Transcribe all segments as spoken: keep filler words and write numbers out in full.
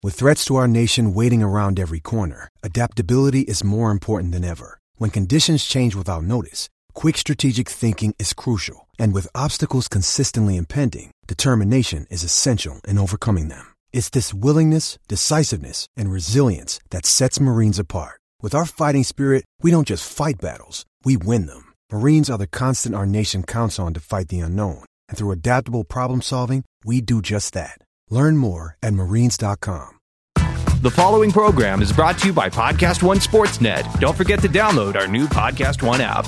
With threats to our nation waiting around every corner, adaptability is more important than ever. When conditions change without notice, quick strategic thinking is crucial. And with obstacles consistently impending, determination is essential in overcoming them. It's this willingness, decisiveness, and resilience that sets Marines apart. With our fighting spirit, we don't just fight battles, we win them. Marines are the constant our nation counts on to fight the unknown. And through adaptable problem solving, we do just that. Learn more at marines dot com. The following program is brought to you by Podcast One Sportsnet. Don't forget to download our new Podcast One app.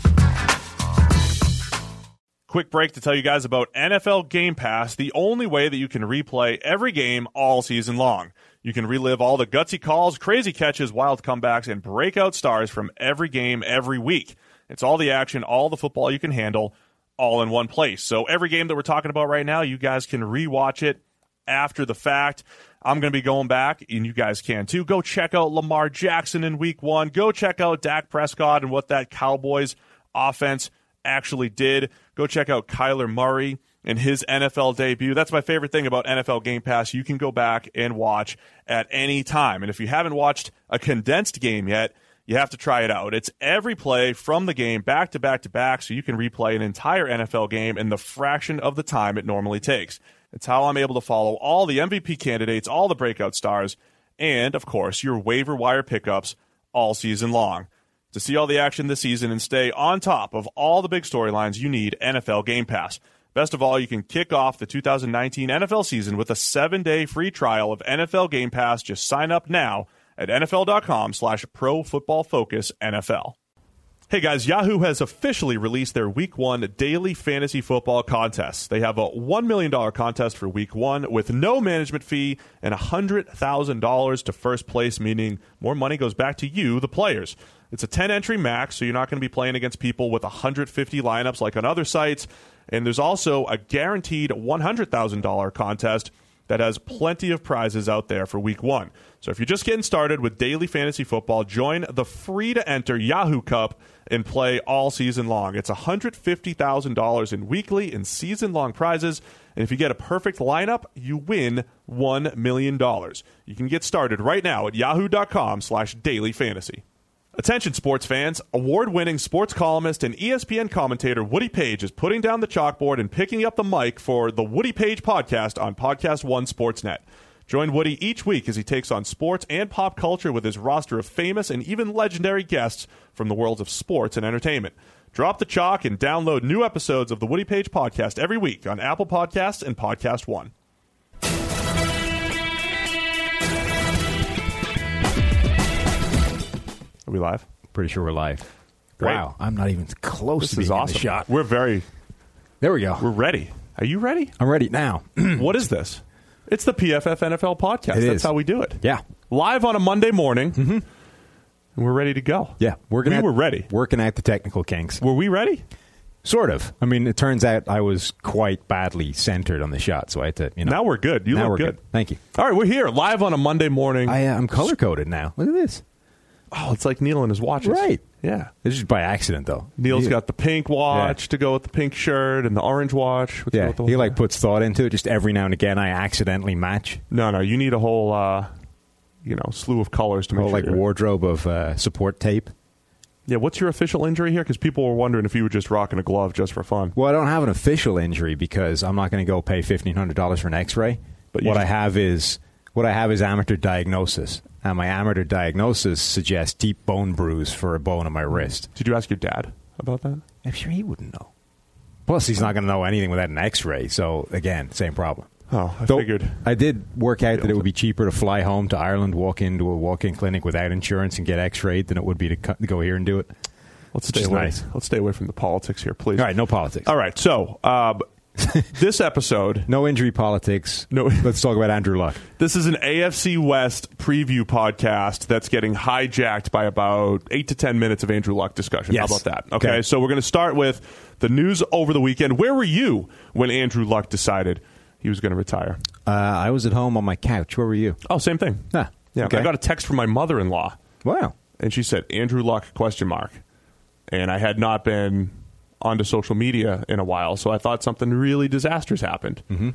Quick break to tell you guys about N F L Game Pass, the only way that you can replay every game all season long. You can relive all the gutsy calls, crazy catches, wild comebacks, and breakout stars from every game every week. It's all the action, all the football you can handle, all in one place. So every game that we're talking about right now, you guys can rewatch it after the fact. I'm going to be going back, and you guys can too. Go check out Lamar Jackson in week one. Go check out Dak Prescott and what that Cowboys offense actually did. Go check out Kyler Murray and his N F L debut. That's my favorite thing about N F L Game Pass. You can go back and watch at any time. And if you haven't watched a condensed game yet, you have to try it out. It's every play from the game back to back to back, so you can replay an entire N F L game in the fraction of the time it normally takes. It's how I'm able to follow all the M V P candidates, all the breakout stars, and, of course, your waiver wire pickups all season long. To see all the action this season and stay on top of all the big storylines, you need N F L Game Pass. Best of all, you can kick off the two thousand nineteen N F L season with a seven-day free trial of N F L Game Pass. Just sign up now at nfl.com slash pro football focus NFL. Hey guys, Yahoo has officially released their Week one daily fantasy football contest. They have a one million dollars contest for Week one with no management fee and one hundred thousand dollars to first place, meaning more money goes back to you, the players. It's a ten-entry max, so you're not going to be playing against people with one hundred fifty lineups like on other sites. And there's also a guaranteed one hundred thousand dollars contest that has plenty of prizes out there for Week one. So if you're just getting started with daily fantasy football, join the free-to-enter Yahoo Cup and play all season long. It's one hundred fifty thousand dollars in weekly and season-long prizes, and if you get a perfect lineup, you win one million dollars. You can get started right now at yahoo.com slash daily fantasy. Attention sports fans, award-winning sports columnist and E S P N commentator Woody Page is putting down the chalkboard and picking up the mic for the Woody Page Podcast on Podcast One Sportsnet. Join Woody each week as he takes on sports and pop culture with his roster of famous and even legendary guests from the worlds of sports and entertainment. Drop the chalk and download new episodes of the Woody Page Podcast every week on Apple Podcasts and Podcast One. Are we live? Pretty sure we're live. Great. Wow, I'm not even close This to being is awesome. in the shot. We're very... There we go. We're ready. Are you ready? I'm ready now. What is this? It's the P F F N F L podcast. It That's is. how we do it. Yeah. Live on a Monday morning. Mm-hmm. And we're ready to go. Yeah, we're gonna we were ready. Working out the technical kinks. Were we ready? Sort of. I mean, it turns out I was quite badly centered on the shot, so I had to, you know. Now we're good. You now look we're good. good. Thank you. All right, we're here live on a Monday morning. I, uh, I'm color-coded now. Look at this. Oh, it's like Neil and his watches. Right. Yeah. It's just by accident, though. Neil's he, got the pink watch Yeah. to go with the pink shirt and the orange watch. with Yeah, the, with the, he like puts thought into it. Just every now and again, I accidentally match. No, no, you need a whole, uh, you know, slew of colors to A make whole sure. like you're- wardrobe of uh, support tape. Yeah, what's your official injury here? Because people were wondering if you were just rocking a glove just for fun. Well, I don't have an official injury because I'm not going to go pay fifteen hundred dollars for an X-ray. But you what just- I have is what I have is amateur diagnosis, and my amateur diagnosis suggests deep bone bruise for a bone in my wrist. Did you ask your dad about that? I'm sure he wouldn't know. Plus, he's not going to know anything without an X-ray. So again, same problem. Oh, I Though figured. I did work out that it would be cheaper to fly home to Ireland, walk into a walk-in clinic without insurance, and get X-rayed than it would be to, co- to go here and do it. Let's Which stay is away. nice. Let's stay away from the politics here, please. All right, no politics. All right. So um, this episode, No injury politics. No. Let's talk about Andrew Luck. this is an A F C West preview podcast that's getting hijacked by about eight to ten minutes of Andrew Luck discussion. Yes. How about that? Okay. Okay. So we're going to start with the news over the weekend. Where were you when Andrew Luck decided he was going to retire? Uh, I was at home on my couch. Where were you? Oh, same thing. Ah, Yeah. okay. I got a text from my mother-in-law, Wow. and she said Andrew Luck question mark, and I had not been onto social media in a while, so I thought something really disastrous happened. Mm-hmm.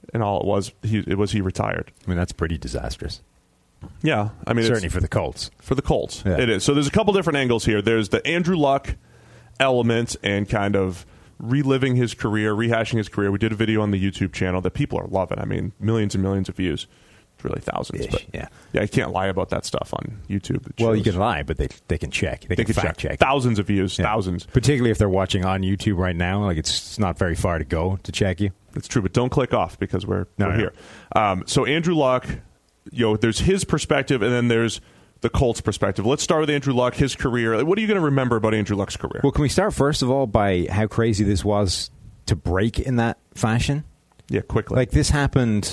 and all it was, he, it was he retired. I mean, that's pretty disastrous. Yeah, I mean, certainly for the Colts. For the Colts, yeah. It is. So there's a couple different angles here. There's the Andrew Luck element and kind of reliving his career, rehashing his career. We did a video on the YouTube channel that people are loving. I mean, millions and millions of views. It's really thousands, Ish, but yeah, yeah, you can't lie about that stuff on YouTube. It well, shows. you can lie, but they they can check. They, they can, can fact check. check. Thousands of views, yeah. thousands. Particularly if they're watching on YouTube right now. Like it's, it's not very far to go to check you. That's true, but don't click off because we're, no, we're no. here. Um, so Andrew Luck, you know, there's his perspective, and then there's the Colts' perspective. Let's start with Andrew Luck, his career. What are you going to remember about Andrew Luck's career? Well, can we start first of all by how crazy this was to break in that fashion? Yeah, quickly. Like this happened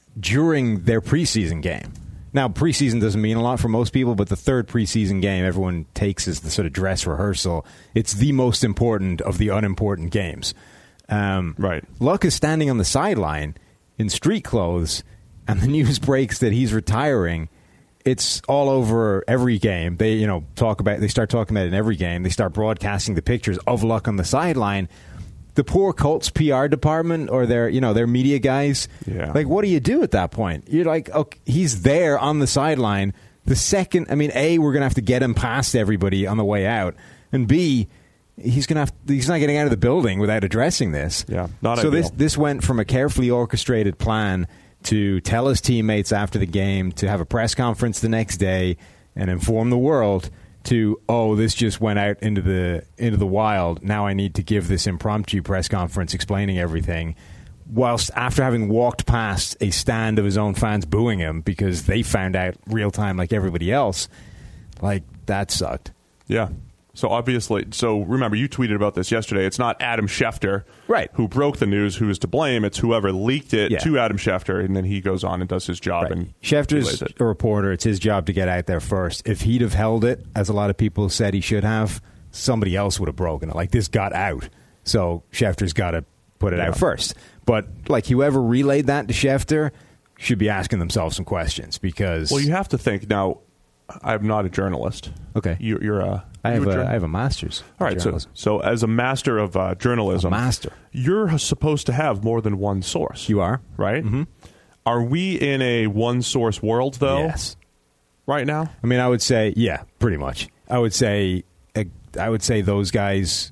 during their preseason game. Now, preseason doesn't mean a lot for most people, but the third preseason game everyone takes as the sort of dress rehearsal. It's the most important of the unimportant games. Um, right. Luck is standing on the sideline in street clothes, and the news breaks that he's retiring. It's all over every game. They, you know, talk about. They start talking about it in every game. They start broadcasting the pictures of Luck on the sideline. The poor Colts P R department or their, you know, their media guys. Yeah. Like, what do you do at that point? You're like, okay, he's there on the sideline. The second, I mean, A, we're gonna have to get him past everybody on the way out, and B, he's gonna have. He's not getting out of the building without addressing this. Yeah, not so ideal. this this went from a carefully orchestrated plan to tell his teammates after the game, to have a press conference the next day and inform the world, to, oh, this just went out into the into the wild. Now I need to give this impromptu press conference explaining everything, whilst after having walked past a stand of his own fans booing him because they found out real time like everybody else. Like, that sucked. Yeah. So obviously, so remember, you tweeted about this yesterday. It's not Adam Schefter, right, who broke the news, who is to blame. It's whoever leaked it yeah. to Adam Schefter, and then he goes on and does his job. Right. And Schefter's a reporter. It's his job to get out there first. If he'd have held it, as a lot of people said he should have, somebody else would have broken it. Like, this got out, so Schefter's got to put it yeah. out first. But like, whoever relayed that to Schefter should be asking themselves some questions, because well, you have to think now. I'm not a journalist. Okay, you, you're a. I have a, a I have a master's. All right, so so as a master of uh, journalism, a master, you're supposed to have more than one source. You are, right? Mm-hmm. Are we in a one source world though? Yes. Right now, I mean, I would say, yeah, pretty much. I would say, I would say those guys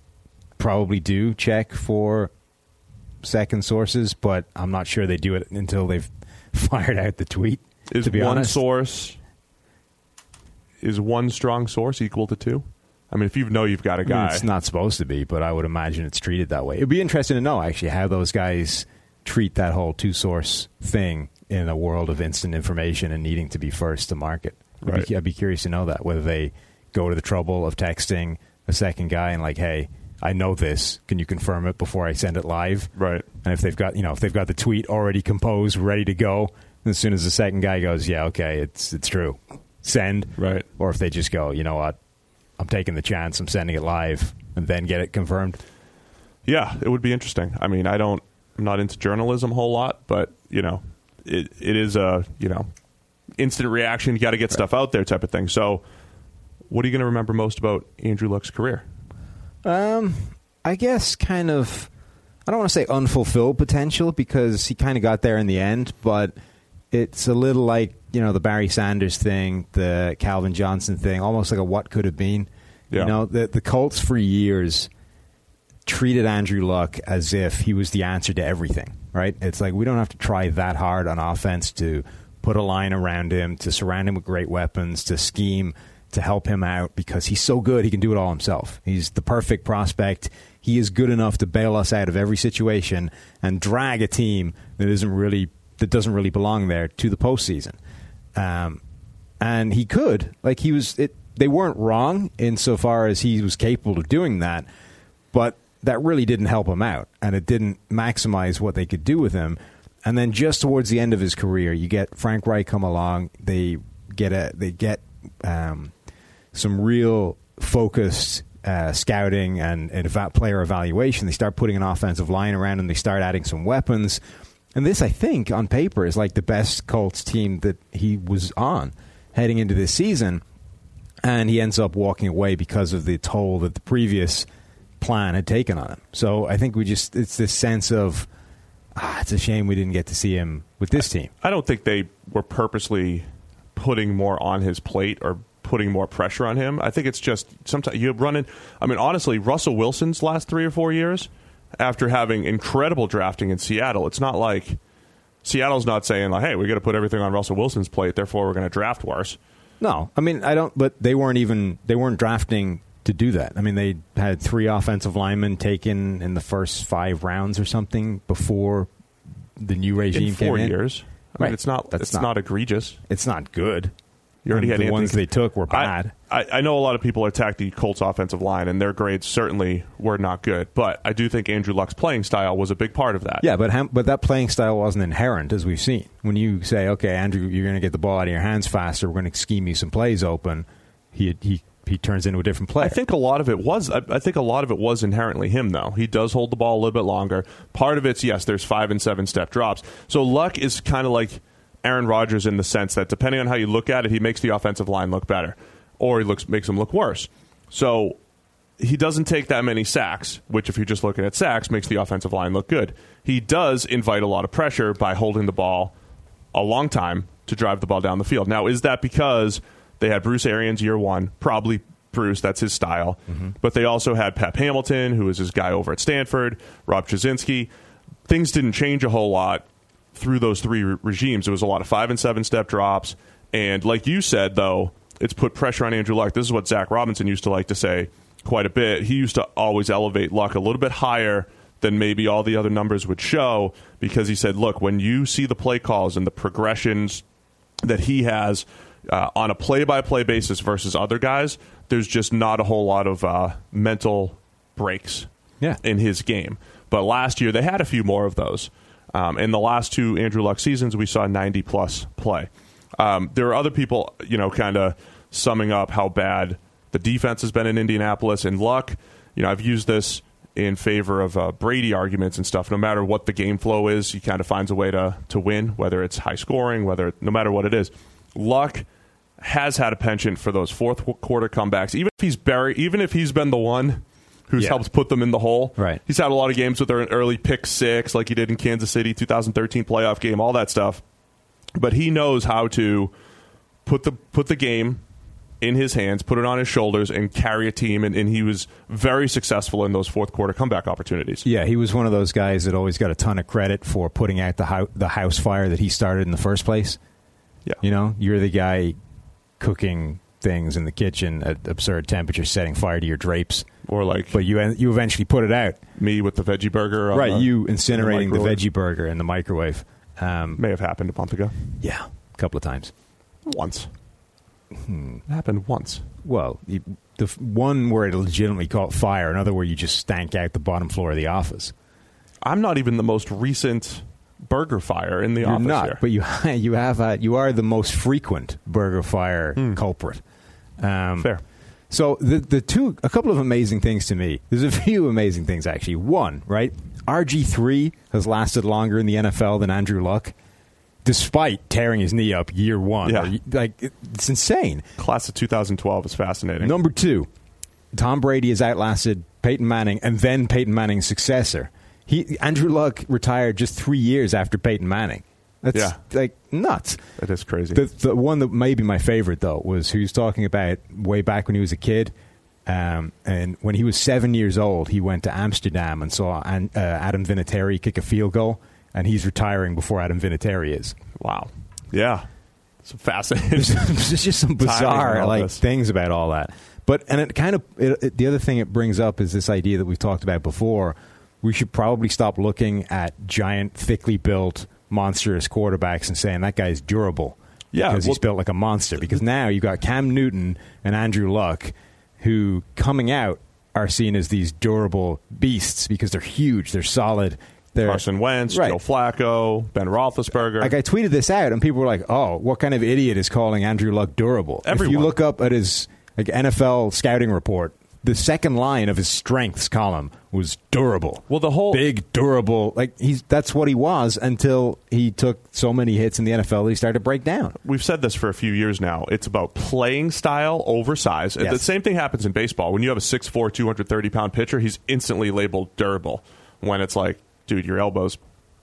probably do check for second sources, but I'm not sure they do it until they've fired out the tweet. Is to be one honest. source? Is one strong source equal to two? I mean, if you know you've got a guy. I mean, it's not supposed to be, but I would imagine it's treated that way. It'd be interesting to know, actually, how those guys treat that whole two-source thing in a world of instant information and needing to be first to market. I'd, right. be, I'd be curious to know that, whether they go to the trouble of texting a second guy and like, hey, I know this. Can you confirm it before I send it live? Right. And if they've got, you know, if they've got the tweet already composed, ready to go, and as soon as the second guy goes, yeah, okay, it's it's true. Send. Right. Or if they just go, you know what, I'm taking the chance, I'm sending it live, and then get it confirmed. Yeah, it would be interesting. I mean, I don't, I'm not into journalism a whole lot, but, you know, it it is a, you know, instant reaction, you got to get right. stuff out there type of thing. So what are you going to remember most about Andrew Luck's career? Um, I guess kind of, I don't want to say unfulfilled potential, because he kind of got there in the end, but it's a little like, you know, the Barry Sanders thing, the Calvin Johnson thing, almost like a what could have been. Yeah. You know, the, the Colts for years treated Andrew Luck as if he was the answer to everything, right? It's like, we don't have to try that hard on offense to put a line around him, to surround him with great weapons, to scheme, to help him out, because he's so good, he can do it all himself. He's the perfect prospect. He is good enough to bail us out of every situation and drag a team that isn't really that doesn't really belong there to the postseason. Um, and he could, like he was, it, they weren't wrong insofar as he was capable of doing that, but that really didn't help him out, and it didn't maximize what they could do with him. And then just towards the end of his career, you get Frank Reich come along. They get a they get um, some real focused uh, scouting and, and eva- player evaluation. They start putting an offensive line around him. They start adding some weapons. And this, I think, on paper, is like the best Colts team that he was on heading into this season. And he ends up walking away because of the toll that the previous plan had taken on him. So I think we just, it's this sense of ah, it's a shame we didn't get to see him with this team. I don't think they were purposely putting more on his plate or putting more pressure on him. I think it's just sometimes you run in. I mean, honestly, Russell Wilson's last three or four years, after having incredible drafting in Seattle, it's not like Seattle's not saying, like, hey, we got to put everything on Russell Wilson's plate, therefore we're going to draft worse. No, I mean, I don't, but they weren't even, they weren't drafting to do that. I mean, they had three offensive linemen taken in the first five rounds or something before the new regime in four came in. years. I mean, Right. it's not, That's it's not- not egregious. It's not good. You already And had the Anthony- ones they took were bad. I, I, I know a lot of people attack the Colts offensive line, and their grades certainly were not good. But I do think Andrew Luck's playing style was a big part of that. Yeah, but ham- but that playing style wasn't inherent, as we've seen. When you say, okay, Andrew, you're going to get the ball out of your hands faster, we're going to scheme you some plays open, he he he turns into a different player. I think a lot of it was. I, I think a lot of it was inherently him, though. He does hold the ball a little bit longer. Part of it's yes, there's five and seven step drops. So Luck is kind of like Aaron Rodgers in the sense that depending on how you look at it, he makes the offensive line look better, or he looks makes them look worse. So he doesn't take that many sacks, which if you're just looking at sacks, makes the offensive line look good. He does invite a lot of pressure by holding the ball a long time to drive the ball down the field. Now, is that because they had Bruce Arians year one? Probably Bruce, that's his style. Mm-hmm. But they also had Pep Hamilton, who was his guy over at Stanford, Rob Trzynski. Things didn't change a whole lot through those three re- regimes. It was a lot of five and seven step drops. And like you said, though, it's put pressure on Andrew Luck. This is what Zach Robinson used to like to say quite a bit. He used to always elevate Luck a little bit higher than maybe all the other numbers would show, because he said, look, when you see the play calls and the progressions that he has uh, on a play-by-play basis versus other guys, there's just not a whole lot of uh, mental breaks Yeah. in his game. But last year, they had a few more of those. Um, in the last two Andrew Luck seasons, we saw ninety-plus play. Um, there are other people, you know, kind of summing up how bad the defense has been in Indianapolis. And Luck, you know, I've used this in favor of uh, Brady arguments and stuff. No matter what the game flow is, he kind of finds a way to to win, whether it's high scoring, whether no matter what it is. Luck has had a penchant for those fourth quarter comebacks, even if he's buried, even if he's been the one who's Yeah. helped put them in the hole. Right. He's had a lot of games with an early pick six, like he did in Kansas City, two thousand thirteen playoff game, all that stuff. But he knows how to put the put the game in his hands, put it on his shoulders, and carry a team. And, and he was very successful in those fourth quarter comeback opportunities. Yeah, he was one of those guys that always got a ton of credit for putting out the ho- the house fire that he started in the first place. Yeah. You know, you're the guy cooking things in the kitchen at absurd temperatures, setting fire to your drapes. Or like But you you eventually put it out. me with the veggie burger. On Right, the, you in incinerating the, microwave. veggie burger in the microwave. Um, May have happened a month ago. yeah, a couple of times. Once. It happened once. Well, you, the f- one where it legitimately caught fire, another where you just stank out the bottom floor of the office. I'm not even the most recent burger fire in the You're office not, here. but you you have uh, you are the most frequent burger fire culprit. Um, Fair. So the the two a couple of amazing things to me. There's a few amazing things actually. One, right? R G three has lasted longer in the N F L than Andrew Luck, despite tearing his knee up year one. Yeah. Like it's insane. Class of two thousand twelve is fascinating. Number two, Tom Brady has outlasted Peyton Manning and then Peyton Manning's successor. He Andrew Luck retired just three years after Peyton Manning. That's Yeah. like nuts. That is crazy. The, the one that may be my favorite, though, was who was talking about way back when he was a kid. Um, and when he was seven years old, he went to Amsterdam and saw an, uh, Adam Vinatieri kick a field goal, and he's retiring before Adam Vinatieri is. Wow. Yeah. It's fascinating. There's just some Timing bizarre and all like this. things about all that. But and it kind of it, it, the other thing it brings up is this idea that we've talked about before. We should probably stop looking at giant, thickly built, monstrous quarterbacks and saying that guy's durable. Yeah, because he's well- built like a monster. Because now you've got Cam Newton and Andrew Luck, who coming out are seen as these durable beasts because they're huge, they're solid. They're, Carson Wentz, Right. Joe Flacco, Ben Roethlisberger. Like I tweeted this out, and people were like, "Oh, what kind of idiot is calling Andrew Luck durable?" If Everyone. you look up at his like N F L scouting report, the second line of his strengths column was durable. Well, the whole- big, durable, like he's that's what he was until he took so many hits in the N F L that he started to break down. We've said this for a few years now. It's about playing style over size. Yes. The same thing happens in baseball. When you have a six foot four, two hundred thirty pound pitcher, he's instantly labeled durable. When it's like, dude, your elbow's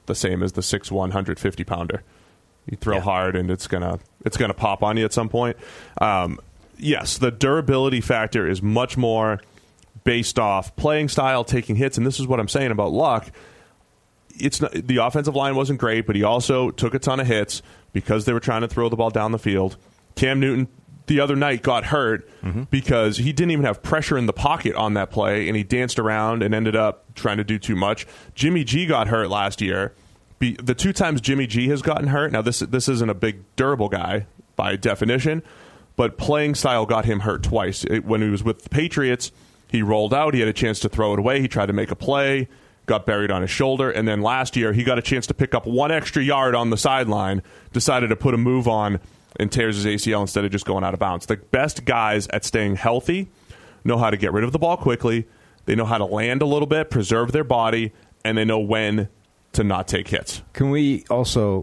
the same as the six one, one hundred fifty pounder. You throw yeah. hard, and it's gonna it's gonna pop on you at some point. Um, yes, the durability factor is much more based off playing style, taking hits, and this is what I'm saying about Luck. It's not, the offensive line wasn't great, but he also took a ton of hits because they were trying to throw the ball down the field. Cam Newton the other night got hurt mm-hmm. because he didn't even have pressure in the pocket on that play, and he danced around and ended up trying to do too much. Jimmy G got hurt last year. Be, the two times Jimmy G has gotten hurt, now this this isn't a big durable guy by definition, but playing style got him hurt twice. It, when he was with the Patriots, he rolled out, he had a chance to throw it away, he tried to make a play, got buried on his shoulder, and then last year he got a chance to pick up one extra yard on the sideline, decided to put a move on, and tears his A C L instead of just going out of bounds. The best guys at staying healthy know how to get rid of the ball quickly, they know how to land a little bit, preserve their body, and they know when to not take hits. Can we also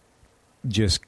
just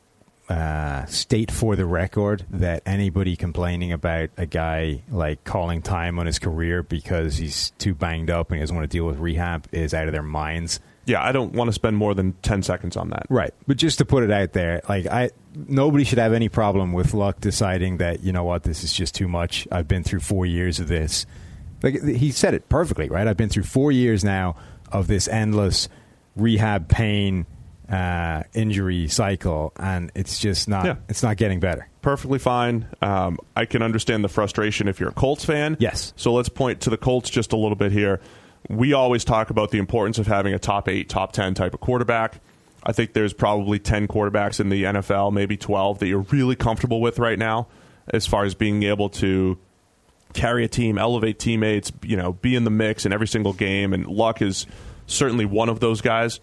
uh, state for the record that anybody complaining about a guy like calling time on his career because he's too banged up and he doesn't want to deal with rehab is out of their minds? Yeah, I don't want to spend more than ten seconds on that. Right. But just to put it out there, like I, nobody should have any problem with Luck deciding that, you know what, this is just too much. I've been through four years of this. Like he said it perfectly, right? I've been through four years now of this endless rehab pain uh, injury cycle, and it's just not yeah. it's not getting better. Perfectly fine. Um, I can understand the frustration if you're a Colts fan. Yes. So let's point to the Colts just a little bit here. We always talk about the importance of having a top eight, top ten type of quarterback. I think there's probably ten quarterbacks in the N F L, maybe twelve, that you're really comfortable with right now as far as being able to carry a team, elevate teammates, you know, be in the mix in every single game, and Luck is certainly one of those guys.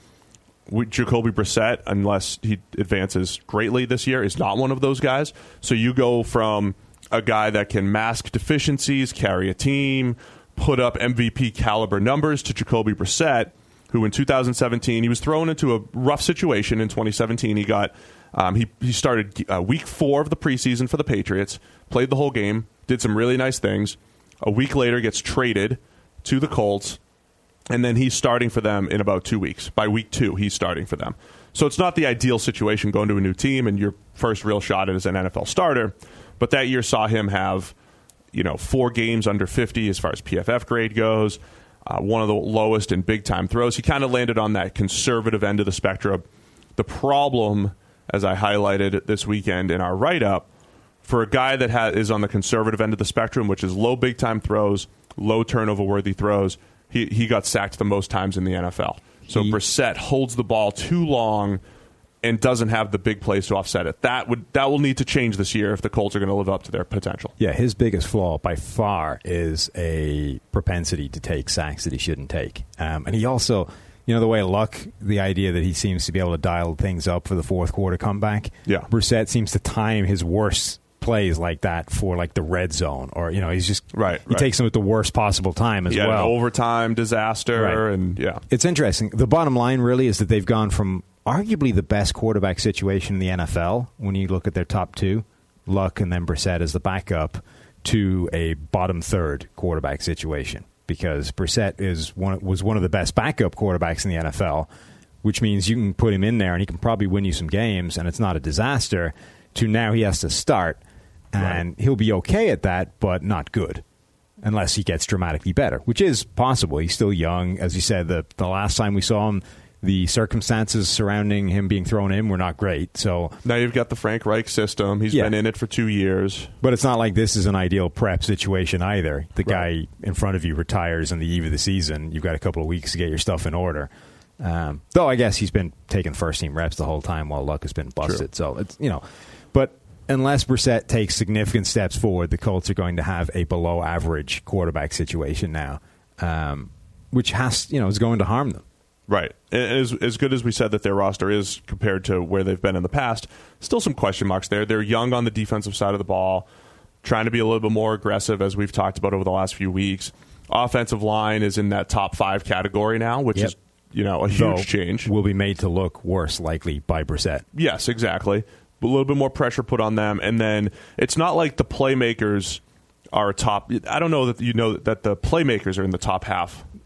Jacoby Brissett, unless he advances greatly this year, is not one of those guys. So you go from a guy that can mask deficiencies, carry a team, put up M V P caliber numbers, to Jacoby Brissett, who in two thousand seventeen, he was thrown into a rough situation in twenty seventeen. He got um, he, he started uh, week four of the preseason for the Patriots, played the whole game, did some really nice things. A week later, gets traded to the Colts, and then he's starting for them in about two weeks. By week two, he's starting for them. So it's not the ideal situation going to a new team and your first real shot as an N F L starter. But that year saw him have, you know, four games under fifty as far as P F F grade goes, uh, one of the lowest in big-time throws. He kind of landed on that conservative end of the spectrum. The problem, as I highlighted this weekend in our write-up, for a guy that ha- is on the conservative end of the spectrum, which is low big-time throws, low turnover-worthy throws, He he got sacked the most times in the N F L. So he, Brissett holds the ball too long and doesn't have the big plays to offset it. That would that will need to change this year if the Colts are going to live up to their potential. Yeah, his biggest flaw by far is a propensity to take sacks that he shouldn't take. Um, and he also, you know, the way Luck, the idea that he seems to be able to dial things up for the fourth quarter comeback. Yeah. Brissett seems to time his worst plays like that for like the red zone, or you know, he's just right. He right. takes them at the worst possible time as yeah, well. An overtime disaster, right. and yeah, it's interesting. The bottom line really is that they've gone from arguably the best quarterback situation in the N F L when you look at their top two, Luck and then Brissett as the backup, to a bottom third quarterback situation because Brissett is one was one of the best backup quarterbacks in the N F L, which means you can put him in there and he can probably win you some games and it's not a disaster. To now he has to start. And right. he'll be okay at that, but not good, unless he gets dramatically better, which is possible. He's still young. As you said, the, the last time we saw him, the circumstances surrounding him being thrown in were not great. So now you've got the Frank Reich system. He's yeah. been in it for two years. But it's not like this is an ideal prep situation either. The right. guy in front of you retires on the eve of the season. You've got a couple of weeks to get your stuff in order. Um, though I guess he's been taking first-team reps the whole time while Luck has been busted. True. So, it's you know, but unless Brissett takes significant steps forward, the Colts are going to have a below-average quarterback situation now, um, which has, you know, is going to harm them. Right. As, as good as we said that their roster is compared to where they've been in the past, still some question marks there. They're young on the defensive side of the ball, trying to be a little bit more aggressive, as we've talked about over the last few weeks. Offensive line is in that top five category now, which yep. is, you know, a huge Though change. Will be made to look worse, likely, by Brissett. Yes, exactly. A little bit more pressure put on them, and then it's not like the playmakers are top. I don't know that you know that the playmakers are in the top half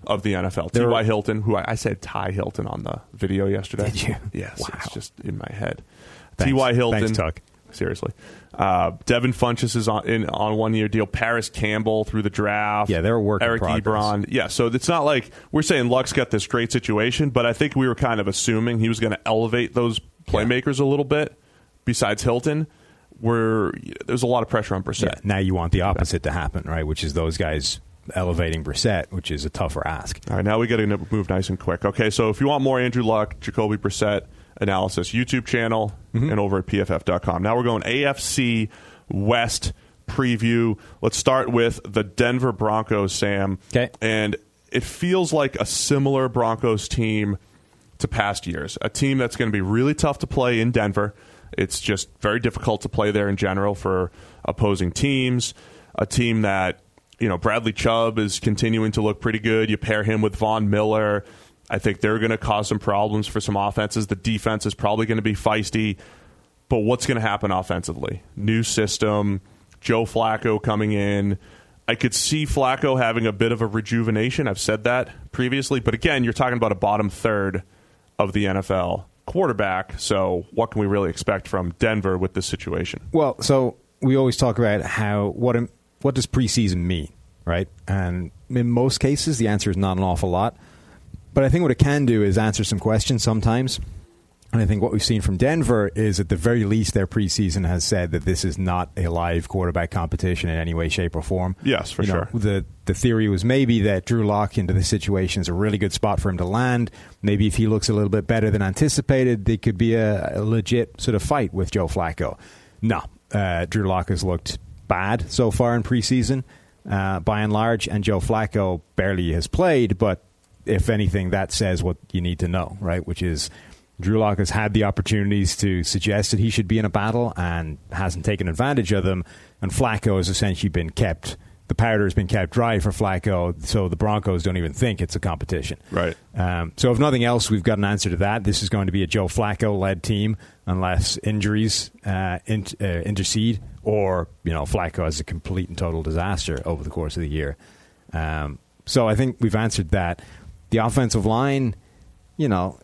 of the N F L. T Y. Hilton, who I, I said Ty Hilton on the video yesterday. Did you? Yes. Wow. It's just in my head. Thanks. T Y. Hilton. Thanks, Tuck. Seriously. Uh, Devin Funchess is on in, on one year deal. Paris Campbell through the draft. Yeah, they're working. Eric Ebron. Yeah, so it's not like we're saying Luck's got this great situation, but I think we were kind of assuming he was going to elevate those playmakers yeah. a little bit. Besides Hilton, where there's a lot of pressure on Brissett. Yeah, now you want the opposite to happen, right? Which is those guys elevating Brissett, which is a tougher ask. All right, now we got to move nice and quick. Okay, so if you want more Andrew Luck, Jacoby Brissett analysis, YouTube channel, mm-hmm. and over at P F F dot com. Now we're going A F C West preview. Let's start with the Denver Broncos, Sam. Okay. And it feels like a similar Broncos team to past years. A team that's going to be really tough to play in Denver. It's just very difficult to play there in general for opposing teams. A team that, you know, Bradley Chubb is continuing to look pretty good. You pair him with Von Miller. I think they're going to cause some problems for some offenses. The defense is probably going to be feisty. But what's going to happen offensively? New system, Joe Flacco coming in. I could see Flacco having a bit of a rejuvenation. I've said that previously. But again, you're talking about a bottom third of the N F L quarterback. So what can we really expect from Denver with this situation? Well, so we always talk about how what what does preseason mean, right? And in most cases, the answer is not an awful lot. But I think what it can do is answer some questions sometimes. And I think what we've seen from Denver is at the very least their preseason has said that this is not a live quarterback competition in any way, shape, or form. Yes, for you sure. Know, the the theory was maybe that Drew Lock into this situation is a really good spot for him to land. Maybe if he looks a little bit better than anticipated, there could be a, a legit sort of fight with Joe Flacco. No, uh, Drew Lock has looked bad so far in preseason, uh, by and large, and Joe Flacco barely has played, but if anything, that says what you need to know, right? Which is Drew Lock has had the opportunities to suggest that he should be in a battle and hasn't taken advantage of them. And Flacco has essentially been kept, the powder has been kept dry for Flacco, so the Broncos don't even think it's a competition. Right. Um, so if nothing else, we've got an answer to that. This is going to be a Joe Flacco-led team unless injuries uh, in, uh, intercede or, you know, Flacco has a complete and total disaster over the course of the year. Um, so I think we've answered that. The offensive line, you know,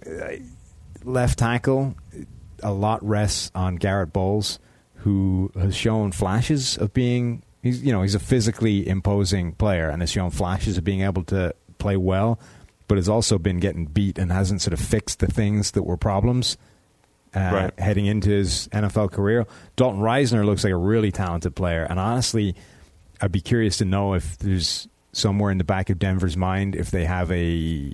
left tackle, a lot rests on Garrett Bowles, who has shown flashes of being, he's you know, he's a physically imposing player and has shown flashes of being able to play well, but has also been getting beat and hasn't sort of fixed the things that were problems uh, right. heading into his N F L career. Dalton Reisner looks like a really talented player, and honestly, I'd be curious to know if there's somewhere in the back of Denver's mind if they have a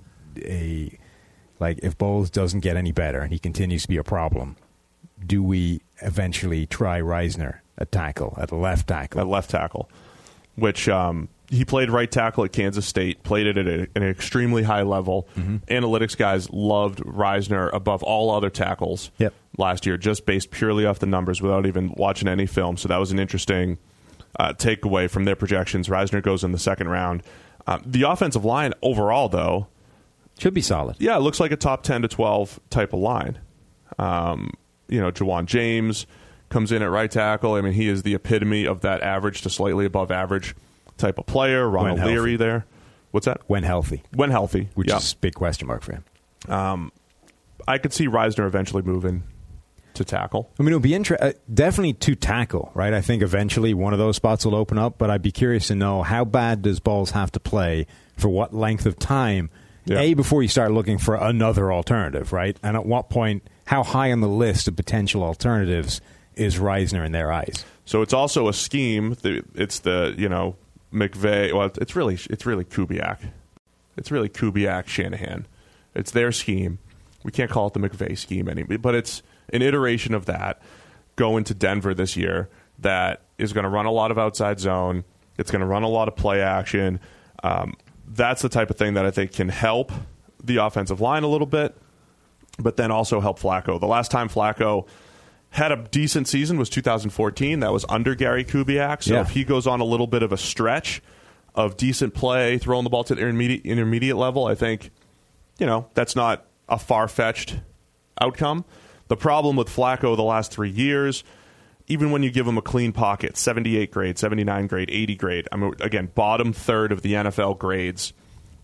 a like if Bowles doesn't get any better and he continues to be a problem, do we eventually try Reisner at tackle, at left tackle? At left tackle, which um, he played right tackle at Kansas State, played it at a, an extremely high level. Mm-hmm. Analytics guys loved Reisner above all other tackles yep. last year, just based purely off the numbers without even watching any film. So that was an interesting uh, takeaway from their projections. Reisner goes in the second round. Uh, the offensive line overall, though, should be solid. Yeah, it looks like a top ten to twelve type of line. Um, you know, Jawan James comes in at right tackle. I mean, he is the epitome of that average to slightly above average type of player. Ronald Leary there. What's that? When healthy. When healthy. Which yeah. is a big question mark for him. Um, I could see Reisner eventually moving to tackle. I mean, it would be inter- uh, definitely to tackle, right? I think eventually one of those spots will open up, but I'd be curious to know how bad does Bowles have to play for what length of time, yeah. A, before you start looking for another alternative, right? And at what point, how high on the list of potential alternatives is Reisner in their eyes? So it's also a scheme. It's the, you know, McVay. Well, it's really it's really Kubiak. It's really Kubiak Shanahan. It's their scheme. We can't call it the McVay scheme anymore, but it's an iteration of that going to Denver this year that is going to run a lot of outside zone. It's going to run a lot of play action. Um, that's the type of thing that I think can help the offensive line a little bit, but then also help Flacco. The last time Flacco had a decent season was two thousand fourteen. That was under Gary Kubiak. So yeah. if he goes on a little bit of a stretch of decent play, throwing the ball to the intermediate, intermediate level, I think, you know, that's not a far-fetched outcome. The problem with Flacco the last three years, even when you give him a clean pocket, seventy-eight grade, seventy-nine grade, eighty grade, I mean, again, bottom third of the N F L grades,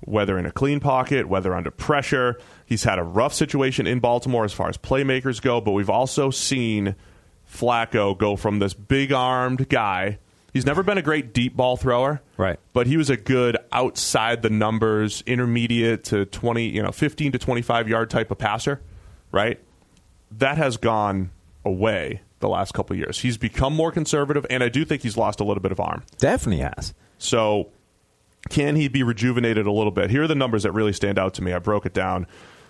whether in a clean pocket, whether under pressure. He's had a rough situation in Baltimore as far as playmakers go, but we've also seen Flacco go from this big-armed guy. He's never been a great deep ball thrower, right? But he was a good outside the numbers, intermediate to twenty, you know, fifteen to twenty-five yard type of passer, right? That has gone away the last couple of years. He's become more conservative, and I do think he's lost a little bit of arm. Definitely has. So can he be rejuvenated a little bit? Here are the numbers that really stand out to me. I broke it down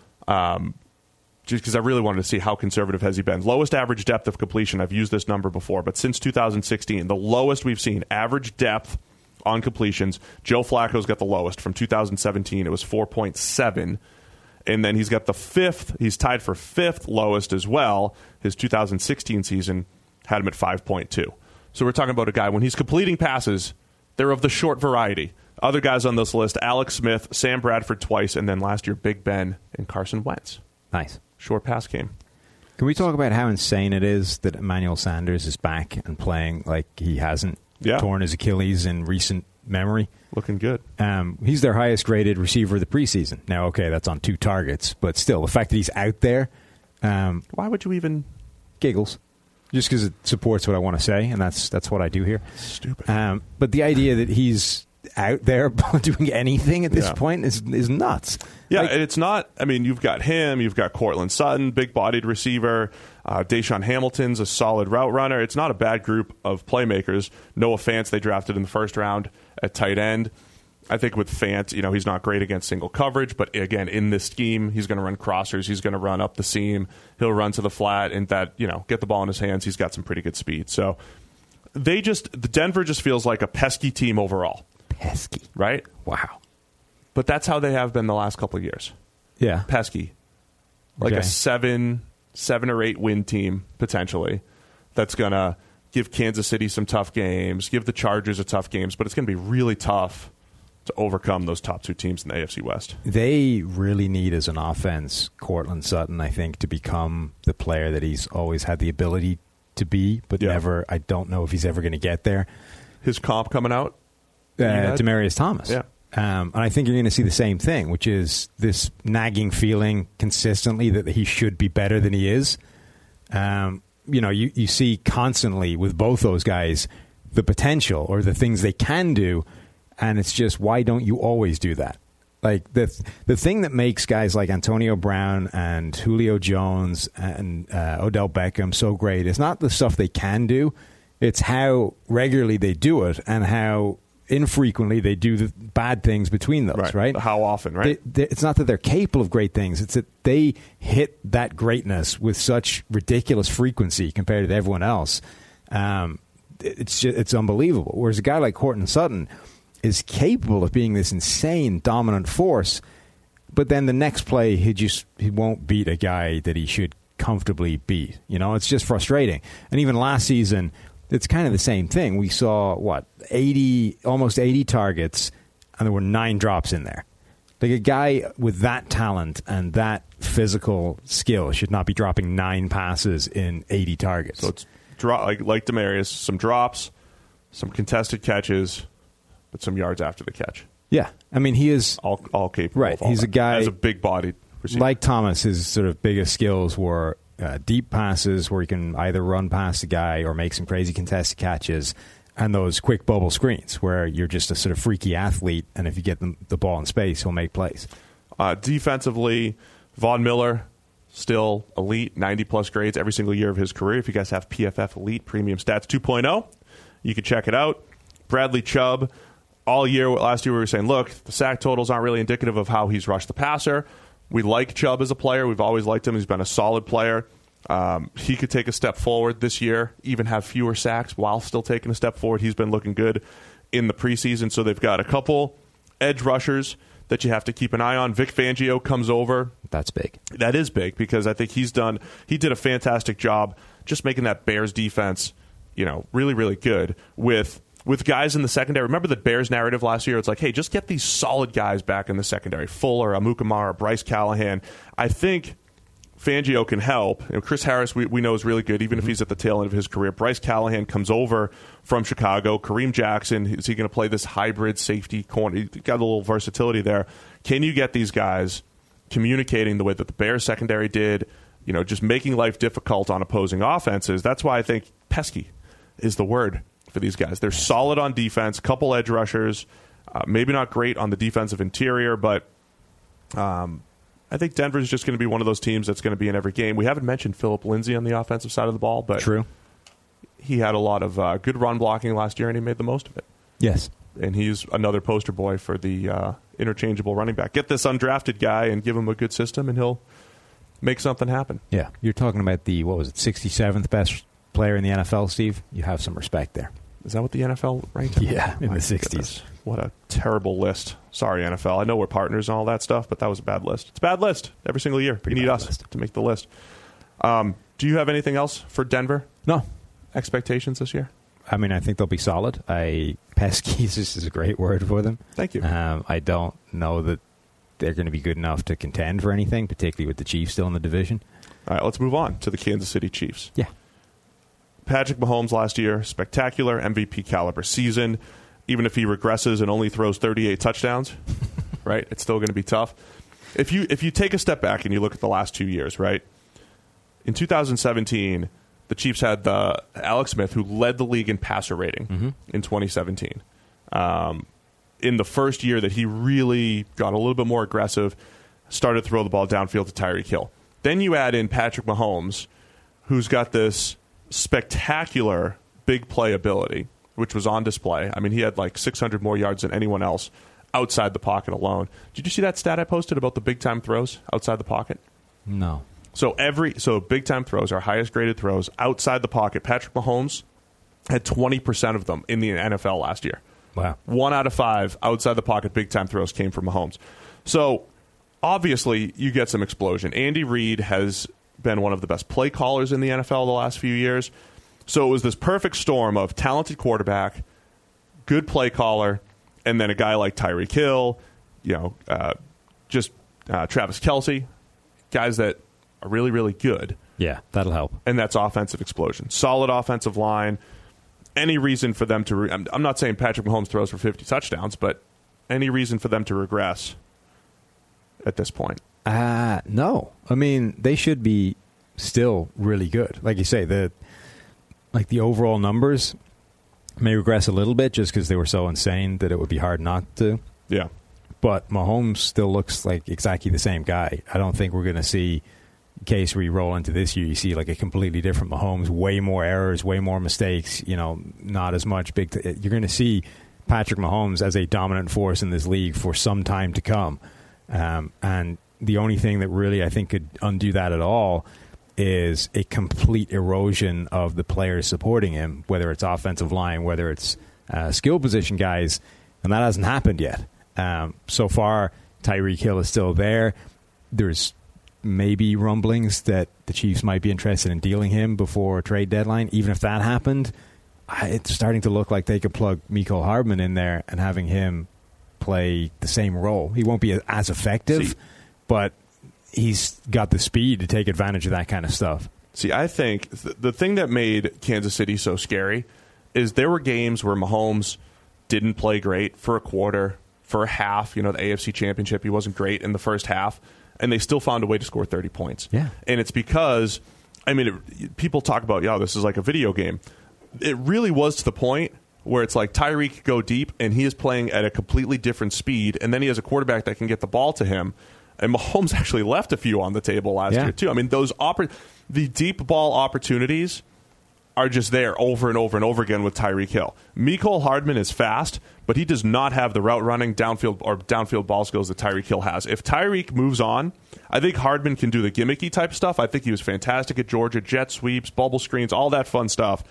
um, just because I really wanted to see how conservative has he been. Lowest average depth of completion. I've used this number before, but since two thousand sixteen, the lowest we've seen average depth on completions. Joe Flacco's got the lowest. From two thousand seventeen, it was four point seven. And then he's got the fifth. He's tied for fifth lowest as well. His two thousand sixteen season had him at five point two. So we're talking about a guy, when he's completing passes, they're of the short variety. Other guys on this list, Alex Smith, Sam Bradford twice, and then last year, Big Ben and Carson Wentz. Nice. Short pass game. Can we talk about how insane it is that Emmanuel Sanders is back and playing like he hasn't yeah. torn his Achilles in recent memory? Looking good. Um, he's their highest graded receiver of the preseason. Now, okay, that's on two targets, but still, the fact that he's out there. Um, Why would you even... Giggles. Just because it supports what I want to say, and that's that's what I do here. Stupid. Um, but the idea that he's out there doing anything at this yeah. point is is nuts. Yeah, like, and it's not... I mean, you've got him, you've got Cortland Sutton, big-bodied receiver. Uh, Deshaun Hamilton's a solid route runner. It's not a bad group of playmakers. Noah Fant, they drafted in the first round at tight end. I think with Fant, you know, he's not great against single coverage, but again, in this scheme, he's going to run crossers, he's going to run up the seam, he'll run to the flat, and that, you know, get the ball in his hands, he's got some pretty good speed. So they just, the Denver just feels like a pesky team overall. Pesky. Right? Wow. But that's how they have been the last couple of years. Yeah. Pesky. Like okay. a seven, seven or eight win team, potentially, that's going to give Kansas City some tough games, give the Chargers a tough games, but it's going to be really tough to overcome those top two teams in the A F C West. They really need, as an offense, Cortland Sutton, I think, to become the player that he's always had the ability to be, but yeah. never, I don't know if he's ever going to get there. His comp coming out? Uh, Demaryius Thomas. Yeah. Um, and I think you're going to see the same thing, which is this nagging feeling consistently that he should be better than he is. Um, you know, you, you see constantly with both those guys the potential or the things they can do, and it's just, why don't you always do that? Like, the the thing that makes guys like Antonio Brown and Julio Jones and uh, Odell Beckham so great is not the stuff they can do, it's how regularly they do it and how infrequently they do the bad things between those, right? right? How often, right? They, they, it's not that they're capable of great things. It's that they hit that greatness with such ridiculous frequency compared to everyone else. Um, it's just, it's unbelievable. Whereas a guy like Cortland Sutton is capable of being this insane dominant force, but then the next play he just he won't beat a guy that he should comfortably beat. You know, it's just frustrating. And even last season, it's kind of the same thing. We saw, what, eighty, almost eighty targets, and there were nine drops in there. Like, a guy with that talent and that physical skill should not be dropping nine passes in eighty targets. So it's dro- like, like Demaryius, some drops, some contested catches, but some yards after the catch. Yeah. I mean, he is all, all capable right. of all He's that. a guy as a big-bodied receiver. Like Thomas, his sort of biggest skills were uh, deep passes where he can either run past a guy or make some crazy contested catches, and those quick bubble screens where you're just a sort of freaky athlete, and if you get the, the ball in space, he'll make plays. Uh, defensively, Von Miller, still elite, ninety-plus grades every single year of his career. If you guys have P F F Elite Premium Stats two point oh, you can check it out. Bradley Chubb, all year, last year we were saying, look, the sack totals aren't really indicative of how he's rushed the passer. We like Chubb as a player. We've always liked him. He's been a solid player. Um, he could take a step forward this year, even have fewer sacks while still taking a step forward. He's been looking good in the preseason. So they've got a couple edge rushers that you have to keep an eye on. Vic Fangio comes over. That's big. That is big because I think he's done, he did a fantastic job just making that Bears defense, you know, really, really good with with guys in the secondary. Remember the Bears narrative last year? It's like, hey, just get these solid guys back in the secondary. Fuller, Amukamara, Bryce Callahan. I think Fangio can help. You know, Chris Harris, we, we know, is really good, even mm-hmm. if he's at the tail end of his career. Bryce Callahan comes over from Chicago. Kareem Jackson, is he going to play this hybrid safety corner? He's got a little versatility there. Can you get these guys communicating the way that the Bears secondary did, you know, just making life difficult on opposing offenses? That's why I think pesky is the word for these guys. They're solid on defense, couple edge rushers, uh, maybe not great on the defensive interior, but um, I think Denver's just going to be one of those teams that's going to be in every game. We haven't mentioned Philip Lindsay on the offensive side of the ball, but True. he had a lot of uh, good run blocking last year, and he made the most of it. Yes. And he's another poster boy for the uh, interchangeable running back. Get this undrafted guy and give him a good system, and he'll make something happen. Yeah. You're talking about the, what was it, sixty-seventh best player in the N F L, Steve? You have some respect there. Is that what the N F L ranked him? Yeah, in My the sixties. Goodness. What a terrible list. Sorry, N F L. I know we're partners and all that stuff, but that was a bad list. It's a bad list every single year. Pretty you need us list. to make the list. Um, do you have anything else for Denver? No. Expectations this year? I mean, I think they'll be solid. I pesky is just is a great word for them. Thank you. Um, I don't know that they're going to be good enough to contend for anything, particularly with the Chiefs still in the division. All right, let's move on to the Kansas City Chiefs. Yeah. Patrick Mahomes last year, spectacular M V P caliber season. Even if he regresses and only throws thirty-eight touchdowns, right, it's still going to be tough. If you if you take a step back and you look at the last two years, right, in two thousand seventeen, the Chiefs had the Alex Smith, who led the league in passer rating mm-hmm. in twenty seventeen. Um, in the first year that he really got a little bit more aggressive, started to throw the ball downfield to Tyreek Hill. Then you add in Patrick Mahomes, who's got this spectacular big play ability, which was on display. I mean, he had like six hundred more yards than anyone else outside the pocket alone. Did you see that stat I posted about the big-time throws outside the pocket? No. So every so big-time throws, our highest-graded throws outside the pocket, Patrick Mahomes had twenty percent of them in the N F L last year. Wow. One out of five outside the pocket big-time throws came from Mahomes. So obviously, you get some explosion. Andy Reid has been one of the best play callers in the N F L the last few years. So it was this perfect storm of talented quarterback, good play caller, and then a guy like Tyreek Hill, you know, uh, just uh, Travis Kelce, guys that are really, really good. Yeah, that'll help. And that's offensive explosion. Solid offensive line. Any reason for them to... Re- I'm, I'm not saying Patrick Mahomes throws for fifty touchdowns, but any reason for them to regress at this point? Uh, no. I mean, they should be still really good. Like you say, the like the overall numbers may regress a little bit just because they were so insane that it would be hard not to. Yeah. But Mahomes still looks like exactly the same guy. I don't think we're going to see, in case we roll into this year, you see like a completely different Mahomes, way more errors, way more mistakes, you know, not as much big. T- you're going to see Patrick Mahomes as a dominant force in this league for some time to come. Um, and the only thing that really I think could undo that at all is a complete erosion of the players supporting him, whether it's offensive line, whether it's uh, skill position guys, and that hasn't happened yet. Um, so far, Tyreek Hill is still there. There's maybe rumblings that the Chiefs might be interested in dealing him before trade deadline. Even if that happened, it's starting to look like they could plug Mecole Hardman in there and having him play the same role. He won't be as effective, See, but he's got the speed to take advantage of that kind of stuff. See, I think th- the thing that made Kansas City so scary is there were games where Mahomes didn't play great for a quarter, for a half. You know, the A F C Championship, he wasn't great in the first half, and they still found a way to score thirty points. Yeah. And it's because, I mean, it, people talk about, yeah, this is like a video game. It really was to the point where it's like Tyreek could go deep, and he is playing at a completely different speed, and then he has a quarterback that can get the ball to him. And Mahomes actually left a few on the table last yeah. year, too. I mean, those oppor- the deep ball opportunities are just there over and over and over again with Tyreek Hill. Mecole Hardman is fast, but he does not have the route running downfield or downfield ball skills that Tyreek Hill has. If Tyreek moves on, I think Hardman can do the gimmicky type stuff. I think he was fantastic at Georgia, jet sweeps, bubble screens, all that fun stuff.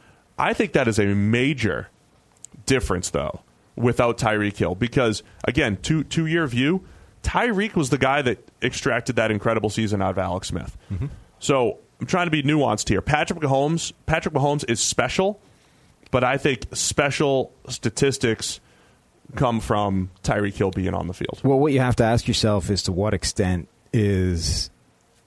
I think that is a major difference, though, without Tyreek Hill. Because, again, two, two-year view, Tyreek was the guy that extracted that incredible season out of Alex Smith. Mm-hmm. So I'm trying to be nuanced here. Patrick Mahomes, Patrick Mahomes is special, but I think special statistics come from Tyreek Hill being on the field. Well, what you have to ask yourself is to what extent is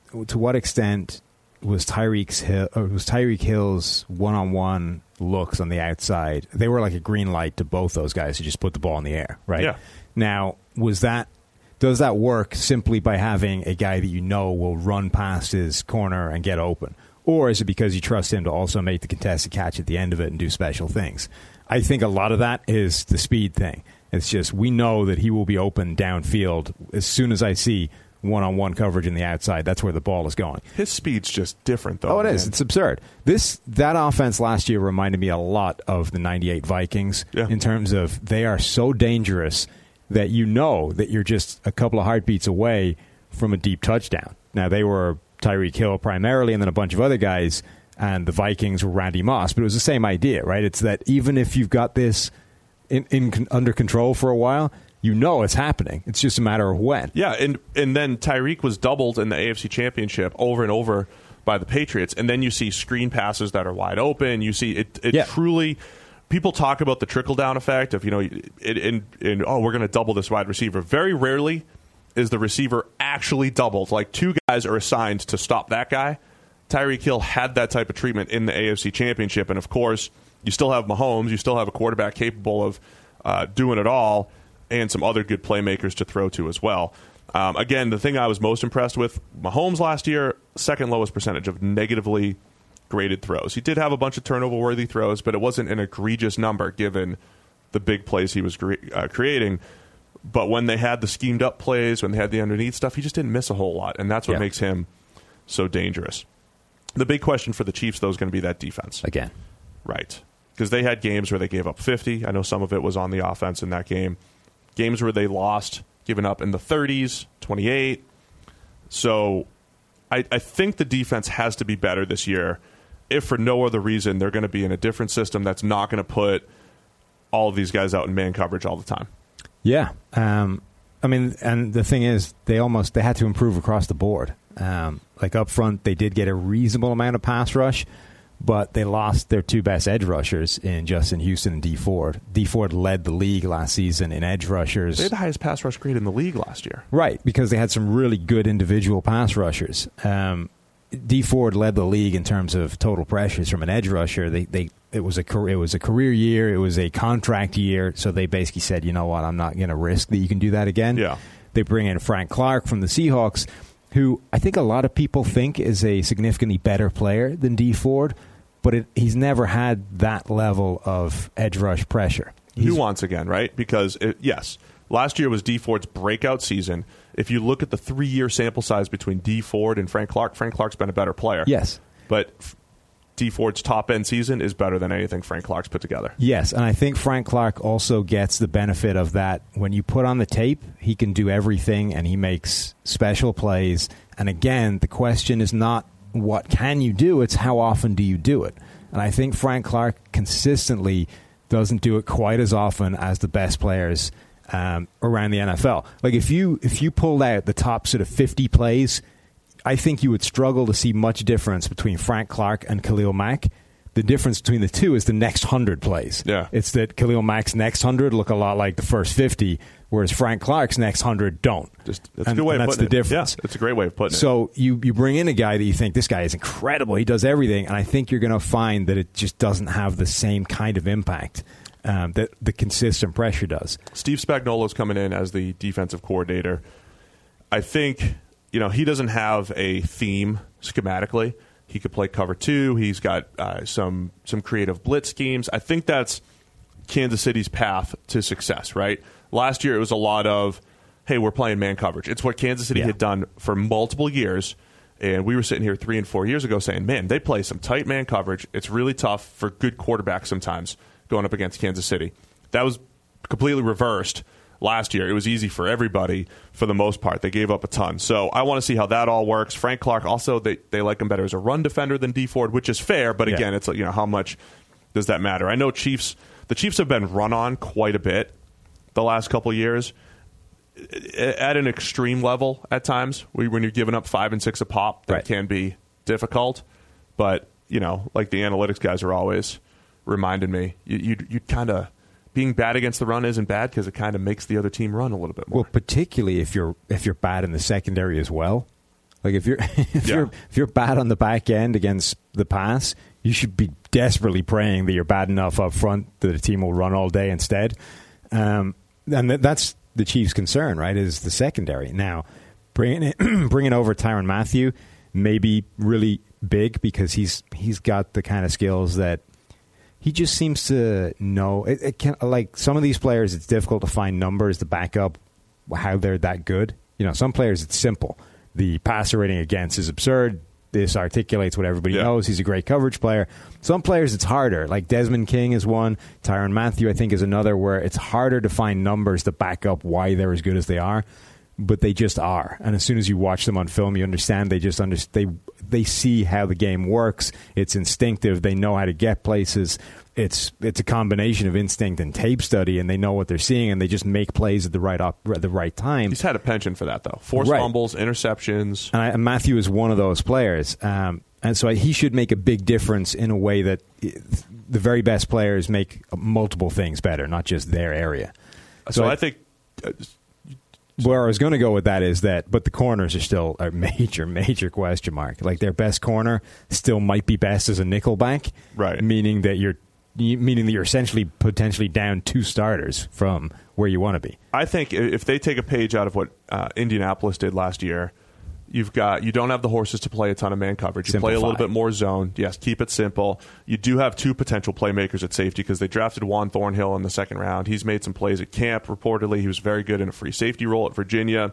to what extent was Tyreek's Hill, or was Tyreek Hill's one-on-one looks on the outside? They were like a green light to both those guys who just put the ball in the air, right? Yeah. Now, was that does that work simply by having a guy that you know will run past his corner and get open? Or is it because you trust him to also make the contested catch at the end of it and do special things? I think a lot of that is the speed thing. It's just we know that he will be open downfield as soon as I see one-on-one coverage in the outside. That's where the ball is going. His speed's just different, though. Oh, it man. is. It's absurd. This that offense last year reminded me a lot of the ninety-eight Vikings yeah. in terms of they are so dangerous that you know that you're just a couple of heartbeats away from a deep touchdown. Now, they were Tyreek Hill primarily and then a bunch of other guys, and the Vikings were Randy Moss, but it was the same idea, right? It's that even if you've got this in, in under control for a while, you know it's happening. It's just a matter of when. Yeah, and and then Tyreek was doubled in the A F C Championship over and over by the Patriots, and then you see screen passes that are wide open. You see it, it yeah. truly... People talk about the trickle-down effect of, you know, in, in, in oh, we're going to double this wide receiver. Very rarely is the receiver actually doubled. Like, two guys are assigned to stop that guy. Tyreek Hill had that type of treatment in the A F C Championship, and, of course, you still have Mahomes. You still have a quarterback capable of uh, doing it all, and some other good playmakers to throw to as well. Um, again, the thing I was most impressed with, Mahomes last year, second lowest percentage of negatively graded throws. He did have a bunch of turnover-worthy throws, but it wasn't an egregious number given the big plays he was cre- uh, creating. But when they had the schemed-up plays, when they had the underneath stuff, he just didn't miss a whole lot, and that's what yeah. makes him so dangerous. The big question for the Chiefs, though, is going to be that defense. Again. Right. Because they had games where they gave up fifty. I know some of it was on the offense in that game. Games where they lost, giving up in the thirties, twenty-eight. So I, I think the defense has to be better this year. If for no other reason, they're going to be in a different system that's not going to put all of these guys out in man coverage all the time. Yeah. Um, I mean, and the thing is, they almost they had to improve across the board. Um, like up front, they did get a reasonable amount of pass rush, but they lost their two best edge rushers in Justin Houston and Dee Ford. Dee Ford led the league last season in edge rushers. They had the highest pass rush grade in the league last year. Right, because they had some really good individual pass rushers. Um, Dee Ford led the league in terms of total pressures from an edge rusher. They, they, it was a it was a career year. It was a contract year. So they basically said, you know what, I'm not going to risk that you can do that again. Yeah. They bring in Frank Clark from the Seahawks, who I think a lot of people think is a significantly better player than Dee Ford, but it, he's never had that level of edge rush pressure. He's, Nuance again, right? Because, it, yes, last year was Dee Ford's breakout season. If you look at the three-year sample size between Dee Ford and Frank Clark, Frank Clark's been a better player. Yes. But Dee Ford's top-end season is better than anything Frank Clark's put together. Yes, and I think Frank Clark also gets the benefit of that. When you put on the tape, he can do everything, and he makes special plays. And again, the question is not what can you do, it's how often do you do it. And I think Frank Clark consistently doesn't do it quite as often as the best players um, around the N F L. Like if you if you pulled out the top sort of fifty plays, I think you would struggle to see much difference between Frank Clark and Khalil Mack. The difference between the two is the next hundred plays. Yeah. It's that Khalil Mack's next hundred look a lot like the first fifty, whereas Frank Clark's next hundred don't. Just, that's and, a good way and of that's putting the it. difference. Yeah, it's a great way of putting it. So you, you bring in a guy that you think, this guy is incredible, he does everything, and I think you're going to find that it just doesn't have the same kind of impact um, that the consistent pressure does. Steve Spagnuolo's coming in as the defensive coordinator. I think, you know, he doesn't have a theme schematically. He could play cover two. He's got uh, some some creative blitz schemes. I think that's Kansas City's path to success, right? Last year it was a lot of, hey, we're playing man coverage. It's what Kansas City yeah. had done for multiple years. And we were sitting here three and four years ago saying, man, they play some tight man coverage. It's really tough for good quarterbacks sometimes going up against Kansas City. That was completely reversed last year. It was easy for everybody for the most part. They gave up a ton. So I want to see how that all works. Frank Clark, also, they, they like him better as a run defender than Dee Ford, which is fair. But again, yeah. it's like, you know, how much does that matter? I know Chiefs. The Chiefs have been run on quite a bit the last couple of years at an extreme level at times. When you're giving up five and six a pop, that right. can be difficult. But, you know, like the analytics guys are always reminding me, you, you'd, you'd kind of, being bad against the run isn't bad because it kind of makes the other team run a little bit more. Well, particularly if you're if you're bad in the secondary as well. Like if you're if Yeah. you're if you're bad on the back end against the pass, you should be desperately praying that you're bad enough up front that the team will run all day instead. Um, and th- that's the Chiefs' concern, right? Is the secondary. Now, bringing it, bringing over Tyrann Mathieu may be really big because he's he's got the kind of skills that he just seems to know. It, it can, like some of these players, it's difficult to find numbers to back up how they're that good. You know, some players it's simple. The passer rating against is absurd. This articulates what everybody yeah. knows. He's a great coverage player. Some players it's harder. Like Desmond King is one. Tyrann Mathieu, I think, is another where it's harder to find numbers to back up why they're as good as they are. But they just are. And as soon as you watch them on film, you understand they just under, they they see how the game works. It's instinctive. They know how to get places. It's it's a combination of instinct and tape study, and they know what they're seeing, and they just make plays at the right op, at the right time. He's had a penchant for that, though. Forced right. fumbles, interceptions. And, I, and Matthew is one of those players. Um, and so he should make a big difference in a way that the very best players make multiple things better, not just their area. So, So I, I think... Uh, where I was going to go with that is that, but the corners are still a major, major question mark. Like their best corner still might be best as a nickelback, right? Meaning that you're, meaning that you're essentially potentially down two starters from where you want to be. I think if they take a page out of what uh, Indianapolis did last year, you've got you don't have the horses to play a ton of man coverage. You Simplify. play a little bit more zone. Yes, keep it simple. You do have two potential playmakers at safety because they drafted Juan Thornhill in the second round. He's made some plays at camp. Reportedly, he was very good in a free safety role at Virginia.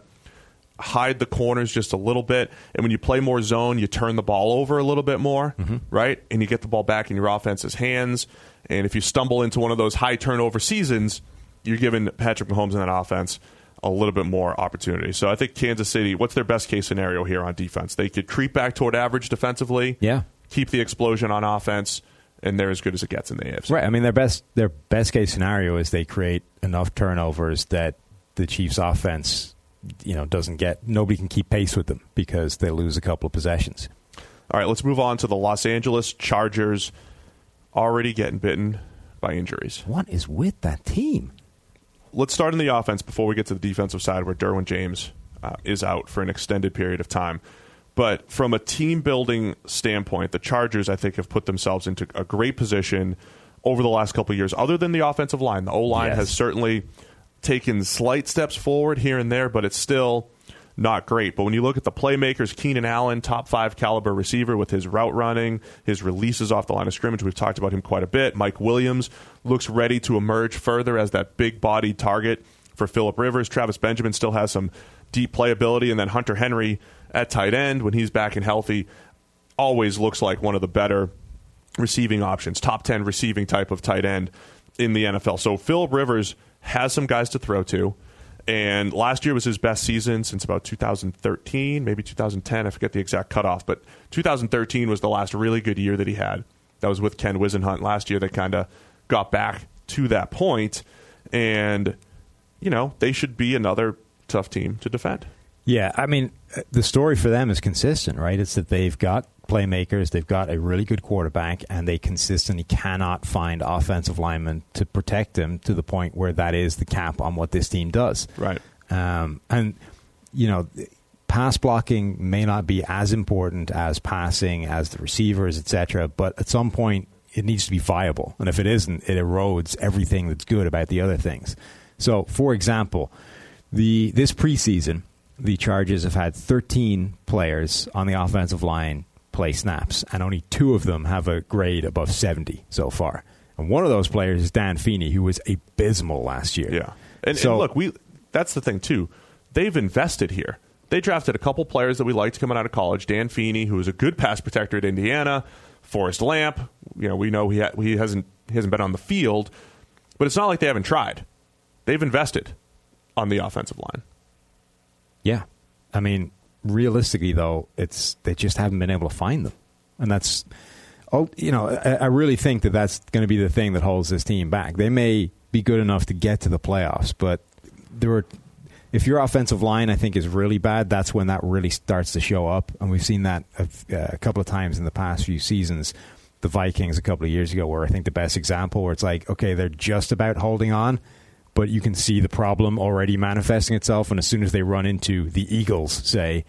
Hide the corners just a little bit, and when you play more zone, you turn the ball over a little bit more, mm-hmm. right? And you get the ball back in your offense's hands. And if you stumble into one of those high turnover seasons, you're giving Patrick Mahomes in that offense a little bit more opportunity. So I think Kansas City, what's their best case scenario here on defense? They could creep back toward average defensively, yeah, keep the explosion on offense, and they're as good as it gets in the A F C. Right. I mean, their best their best case scenario is they create enough turnovers that the Chiefs' offense, you know, doesn't get nobody can keep pace with them because they lose a couple of possessions. All right, let's move on to the Los Angeles Chargers, already getting bitten by injuries. What is with that team? Let's start in the offense before we get to the defensive side where Derwin James uh, is out for an extended period of time. But from a team-building standpoint, the Chargers, I think, have put themselves into a great position over the last couple of years. Other than the offensive line, the O-line yes. has certainly taken slight steps forward here and there, but it's still not great. But when you look at the playmakers, Keenan Allen, top five caliber receiver with his route running, his releases off the line of scrimmage, we've talked about him quite a bit. Mike Williams looks ready to emerge further as that big-bodied target for Phillip Rivers. Travis Benjamin still has some deep playability, and then Hunter Henry at tight end, when he's back and healthy, always looks like one of the better receiving options, top ten receiving type of tight end in the N F L. So Phillip Rivers has some guys to throw to. And last year was his best season since about two thousand thirteen, maybe two thousand ten. I forget the exact cutoff, but two thousand thirteen was the last really good year that he had. That was with Ken Wisenhunt last year. They kind of got back to that point. And, you know, they should be another tough team to defend. Yeah, I mean, the story for them is consistent, right? It's that they've got playmakers, they've got a really good quarterback, and they consistently cannot find offensive linemen to protect them to the point where that is the cap on what this team does. Right. Um, and, you know, pass blocking may not be as important as passing, as the receivers, et cetera, but at some point it needs to be viable. And if it isn't, it erodes everything that's good about the other things. So, for example, the this preseason, the Chargers have had thirteen players on the offensive line play snaps, and only two of them have a grade above seventy so far. And one of those players is Dan Feeney, who was abysmal last year. Yeah. And, so, and look, we that's the thing, too. They've invested here. They drafted a couple players that we liked coming out of college. Dan Feeney, who was a good pass protector at Indiana. Forrest Lamp, you know, we know he ha- he hasn't he hasn't been on the field, but it's not like they haven't tried. They've invested on the offensive line. Yeah. I mean, realistically, though, it's they just haven't been able to find them. And that's, oh, you know, I, I really think that that's going to be the thing that holds this team back. They may be good enough to get to the playoffs, but there are, if your offensive line, I think, is really bad, that's when that really starts to show up. And we've seen that a, a couple of times in the past few seasons. The Vikings a couple of years ago were, I think, the best example where it's like, okay, they're just about holding on, but you can see the problem already manifesting itself. And as soon as they run into the Eagles, say,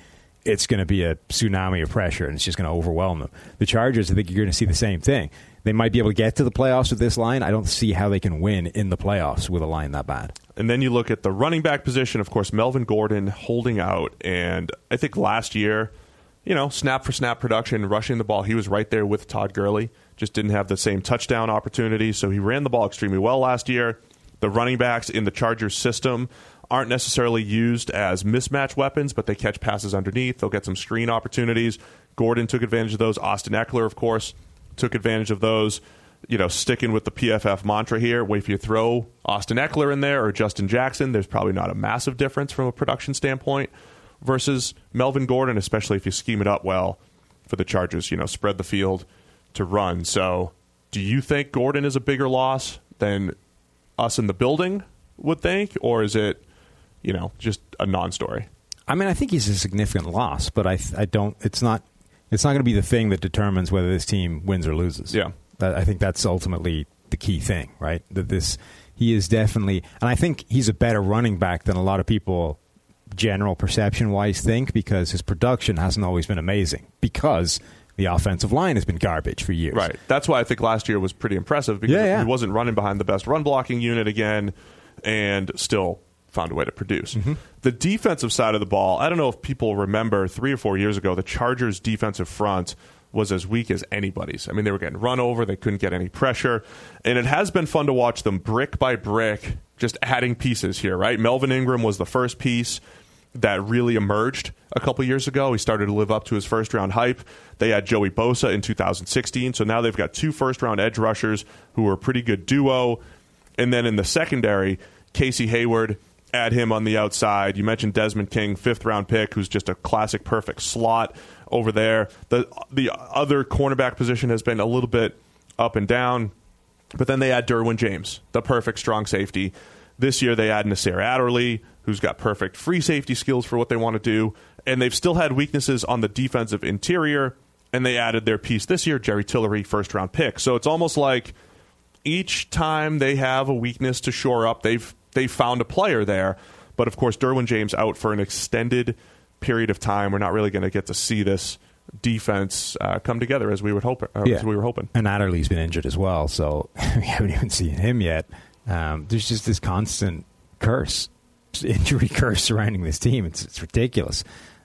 it's going to be a tsunami of pressure, and it's just going to overwhelm them. The Chargers, I think you're going to see the same thing. They might be able to get to the playoffs with this line. I don't see how they can win in the playoffs with a line that bad. And then you look at the running back position, of course, Melvin Gordon holding out. And I think last year, you know, snap-for-snap production, rushing the ball, he was right there with Todd Gurley. Just didn't have the same touchdown opportunity, so he ran the ball extremely well last year. The running backs in the Chargers system aren't necessarily used as mismatch weapons, but they catch passes underneath. They'll get some screen opportunities. Gordon took advantage of those. Austin Eckler, of course, took advantage of those. You know, sticking with the P F F mantra here, wait if you throw Austin Eckler in there or Justin Jackson, there's probably not a massive difference from a production standpoint versus Melvin Gordon, especially if you scheme it up well for the Chargers, you know, spread the field to run. So do you think Gordon is a bigger loss than us in the building would think, or is it, you know, just a non-story? I mean, I think he's a significant loss, but I I don't, it's not, it's not going to be the thing that determines whether this team wins or loses. Yeah. I think that's ultimately the key thing, right? That this, he is definitely, and I think he's a better running back than a lot of people, general perception-wise, think, because his production hasn't always been amazing, because the offensive line has been garbage for years. Right. That's why I think last year was pretty impressive, because yeah, yeah. he wasn't running behind the best run-blocking unit again, and still found a way to produce. Mm-hmm. The defensive side of the ball, I don't know if people remember three or four years ago, the Chargers' defensive front was as weak as anybody's. I mean, they were getting run over. They couldn't get any pressure. And it has been fun to watch them brick by brick, just adding pieces here, right? Melvin Ingram was the first piece that really emerged a couple years ago. He started to live up to his first-round hype. They had Joey Bosa in two thousand sixteen, so now they've got two first-round edge rushers who are a pretty good duo. And then in the secondary, Casey Hayward, add him on the outside. You mentioned Desmond King, fifth-round pick, who's just a classic perfect slot over there. The the other cornerback position has been a little bit up and down, but then they add Derwin James, the perfect strong safety. This year they add Nasir Adderley, who's got perfect free safety skills for what they want to do, and they've still had weaknesses on the defensive interior, and they added their piece this year, Jerry Tillery, first-round pick. So it's almost like each time they have a weakness to shore up, they've they've found a player there. But, of course, Derwin James out for an extended period of time. We're not really going to get to see this defense uh, come together as we would hope. Uh, yeah. as we were hoping. And Adderley's been injured as well, so we haven't even seen him yet. Um, there's just this constant curse, injury curse surrounding this team. It's it's ridiculous.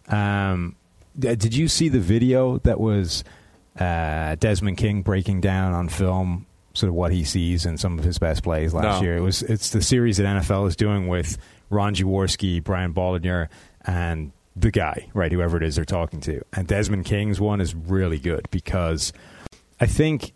Um, did you see the video that was uh, Desmond King breaking down on film sort of what he sees in some of his best plays last no. year? It was it's the series that N F L is doing with Ron Jaworski, Brian Baldinger, and the guy, right, whoever it is they're talking to. And Desmond King's one is really good, because I think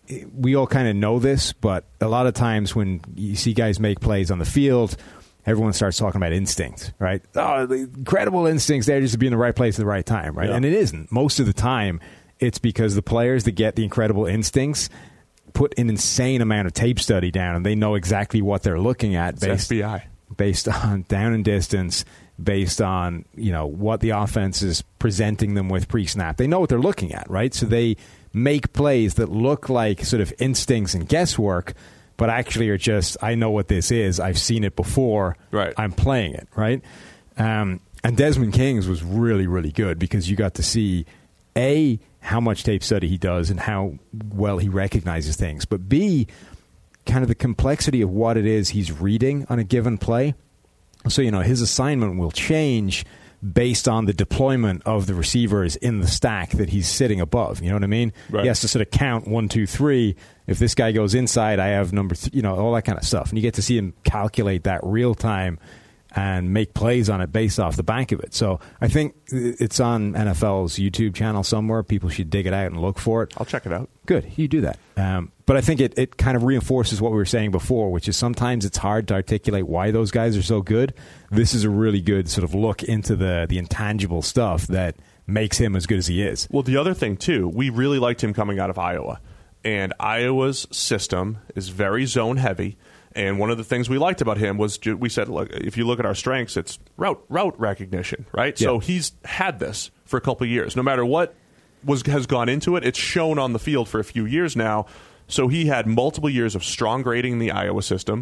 we all kind of know this, but a lot of times when you see guys make plays on the field, everyone starts talking about instinct, right? Oh, the incredible instincts there just to be in the right place at the right time, right? Yeah. And it isn't. Most of the time, it's because the players that get the incredible instincts put an insane amount of tape study down, and they know exactly what they're looking at It's based, F B I. based on down and distance, based on, you know, what the offense is presenting them with pre-snap. They know what they're looking at, right? So they make plays that look like sort of instincts and guesswork, but actually are just, I know what this is. I've seen it before. Right. I'm playing it, right? Um, and Desmond King's was really, really good, because you got to see, A, how much tape study he does and how well he recognizes things, but B, kind of the complexity of what it is he's reading on a given play. So, you know, his assignment will change based on the deployment of the receivers in the stack that he's sitting above. You know what I mean? Right. He has to sort of count one, two, three. If this guy goes inside, I have number three, you know, all that kind of stuff. And you get to see him calculate that real time and make plays on it based off the back of it. So I think it's on N F L's YouTube channel somewhere. People should dig it out and look for it. I'll check it out. Good. You do that. Um, but I think it, it kind of reinforces what we were saying before, which is sometimes it's hard to articulate why those guys are so good. This is a really good sort of look into the, the intangible stuff that makes him as good as he is. Well, the other thing, too, we really liked him coming out of Iowa. And Iowa's system is very zone-heavy. And one of the things we liked about him was we said, look, if you look at our strengths, it's route route recognition, right? Yeah. So he's had this for a couple of years. No matter what was has gone into it, it's shown on the field for a few years now. So he had multiple years of strong grading in the Iowa system,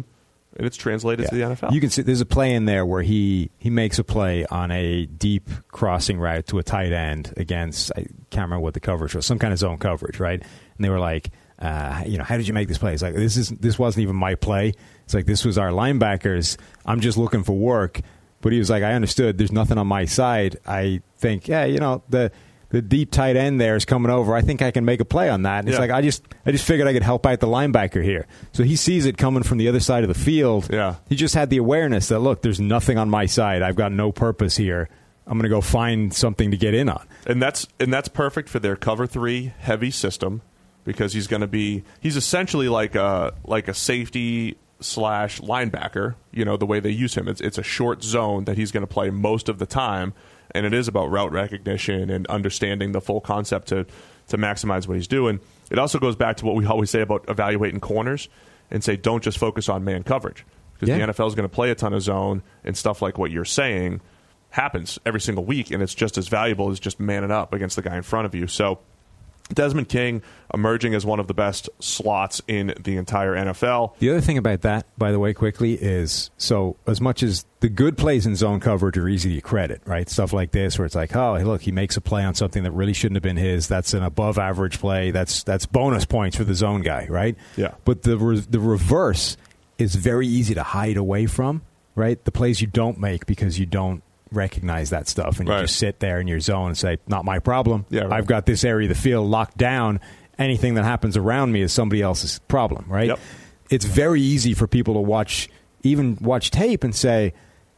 and it's translated Yeah. to the N F L. You can see there's a play in there where he, he makes a play on a deep crossing route to a tight end against, I can't remember what the coverage was, some kind of zone coverage, right? And they were like, uh, you know, how did you make this play? It's like, this is this wasn't even my play. It's like, this was our linebackers. I'm just looking for work. But he was like, I understood. There's nothing on my side. I think, yeah, you know, the the deep tight end there is coming over. I think I can make a play on that. And it's Yeah. like, I just I just figured I could help out the linebacker here. So he sees it coming from the other side of the field. Yeah. He just had the awareness that, look, there's nothing on my side. I've got no purpose here. I'm going to go find something to get in on. And that's and that's perfect for their cover three heavy system, because he's going to be he's essentially like a like a safety slash linebacker. You know, the way they use him, it's it's a short zone that he's going to play most of the time, and it is about route recognition and understanding the full concept to to maximize what he's doing. It also goes back to what we always say about evaluating corners and say, don't just focus on man coverage, because Yeah. the N F L is going to play a ton of zone, and stuff like what you're saying happens every single week, and it's just as valuable as just manning up against the guy in front of you. So Desmond King emerging as one of the best slots in the entire N F L. The other thing about that, by the way, quickly, is so as much as the good plays in zone coverage are easy to credit, right? Stuff like this where it's like, oh, hey, look, he makes a play on something that really shouldn't have been his. That's an above-average play. That's that's bonus points for the zone guy, right? Yeah. But the re- the reverse is very easy to hide away from, right? The plays you don't make because you don't recognize that stuff, and you Right. just sit there in your zone and say, not my problem. Yeah, right. I've got this area of the field locked down. Anything that happens around me is somebody else's problem, right? Yep. It's very easy for people to watch, even watch tape and say,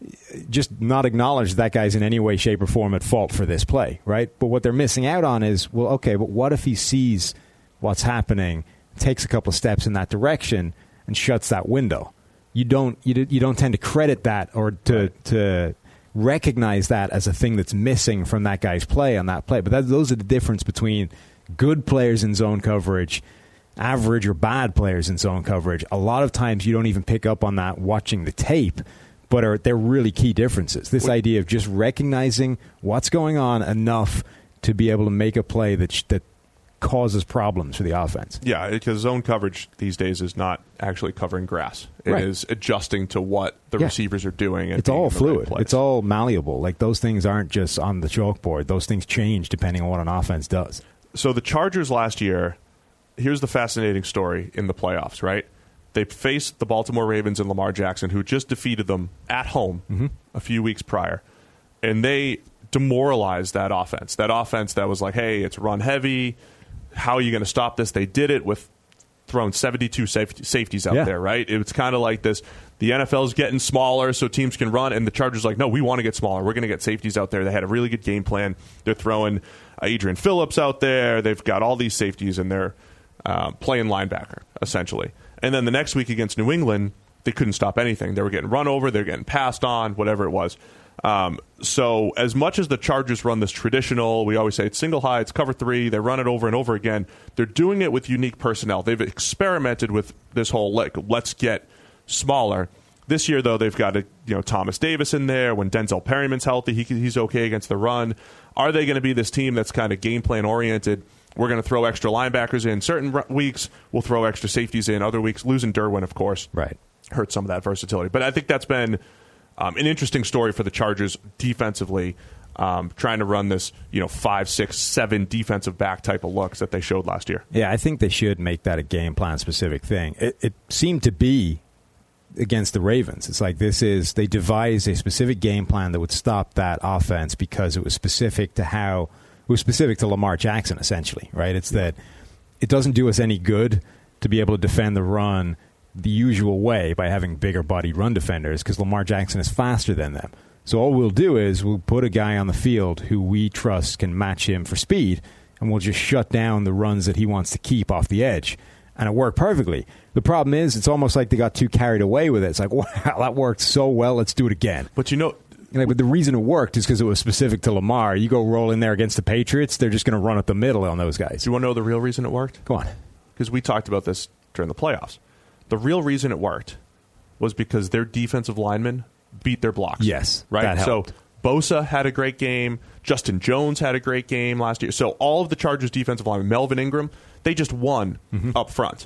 just not acknowledge that guy's in any way, shape, or form at fault for this play, right? But what they're missing out on is, well, okay, but what if he sees what's happening, takes a couple of steps in that direction, and shuts that window? You don't you, do- you don't tend to credit that or to Right. to recognize that as a thing that's missing from that guy's play on that play. But that, those are the difference between good players in zone coverage, average or bad players in zone coverage. A lot of times you don't even pick up on that watching the tape, but are they're really key differences. This What- idea of just recognizing what's going on enough to be able to make a play that sh- that causes problems for the offense. Yeah, because zone coverage these days is not actually covering grass. It Right. is adjusting to what the Yeah. receivers are doing. And It's being all in the right fluid. place. It's all malleable. Like, those things aren't just on the chalkboard. Those things change depending on what an offense does. So the Chargers last year, here's the fascinating story in the playoffs, right? They faced the Baltimore Ravens and Lamar Jackson, who just defeated them at home Mm-hmm. a few weeks prior. And they demoralized that offense. That offense that was like, hey, it's run heavy. How are you going to stop this? They did it with throwing seventy-two safety, safeties out Yeah. there, right? It was kind of like this. The N F L is getting smaller so teams can run, and the Chargers are like, no, we want to get smaller. We're going to get safeties out there. They had a really good game plan. They're throwing uh, Adrian Phillips out there. They've got all these safeties, and they're uh, playing linebacker, essentially. And then the next week against New England, they couldn't stop anything. They were getting run over. They were getting passed on, whatever it was. Um, so as much as the Chargers run this traditional, we always say it's single high, it's cover three, they run it over and over again, they're doing it with unique personnel. They've experimented with this whole, like, let's get smaller. This year, though, they've got a, you know Thomas Davis in there. When Denzel Perryman's healthy, he, he's okay against the run. Are they going to be this team that's kind of game plan oriented? We're going to throw extra linebackers in certain r- weeks. We'll throw extra safeties in other weeks. Losing Derwin, of course, Right. hurt some of that versatility. But I think that's been um, an interesting story for the Chargers defensively, um, trying to run this, you know, five, six, seven defensive back type of looks that they showed last year. Yeah, I think they should make that a game plan specific thing. It, it seemed to be against the Ravens. It's like this is they devised a specific game plan that would stop that offense because it was specific to how it was specific to Lamar Jackson, essentially, right? It's that it doesn't do us any good to be able to defend the run the usual way by having bigger bodied run defenders because Lamar Jackson is faster than them. So all we'll do is we'll put a guy on the field who we trust can match him for speed, and we'll just shut down the runs that he wants to keep off the edge. And it worked perfectly. The problem is it's almost like they got too carried away with it. It's like, wow, that worked so well, let's do it again. But, you know, Like, but the reason it worked is because it was specific to Lamar. You go roll in there against the Patriots, they're just going to run up the middle on those guys. do you want to know the real reason it worked? Go on. Because we talked about this during the playoffs. The real reason it worked was because their defensive linemen beat their blocks. Yes, right? that So helped. Bosa had a great game. Justin Jones had a great game last year. So all of the Chargers defensive linemen, Melvin Ingram, they just won Mm-hmm. up front.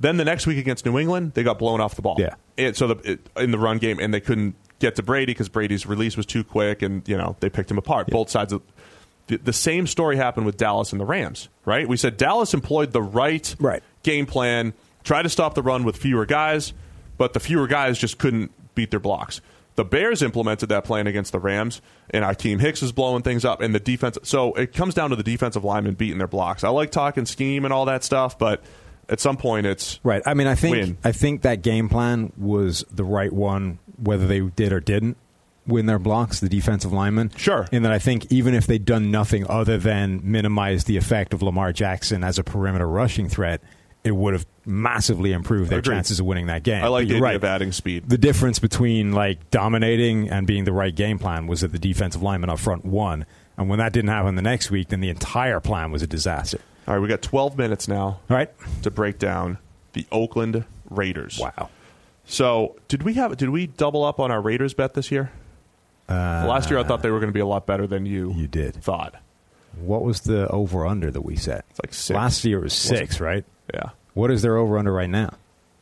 Then the next week against New England, they got blown off the ball. Yeah. And so the, it, in the run game, and they couldn't get to Brady because Brady's release was too quick, and you know they picked him apart. Yeah. Both sides of the, the same story happened with Dallas and the Rams, right? We said Dallas employed the right, right. game plan, tried to stop the run with fewer guys, but the fewer guys just couldn't beat their blocks. The Bears implemented that plan against the Rams, and Akeem Hicks is blowing things up, and the defense. So it comes down to the defensive linemen beating their blocks. I like talking scheme and all that stuff, but at some point it's right. I mean, I think win. I think that game plan was the right one, whether they did or didn't win their blocks, the defensive linemen. Sure. And that I think even if they'd done nothing other than minimize the effect of Lamar Jackson as a perimeter rushing threat, it would have massively improved their Agreed. chances of winning that game. I like the idea right. of adding speed. The difference between like dominating and being the right game plan was that the defensive lineman up front won. And when that didn't happen the next week, then the entire plan was a disaster. All right, we got twelve minutes now All right. to break down the Oakland Raiders. Wow. So did we have did we double up on our Raiders bet this year? Uh, Last year I thought they were going to be a lot better than you, you did. thought. What was the over-under that we set? It's like six. Last year it was six, right? Yeah. What is their over-under right now?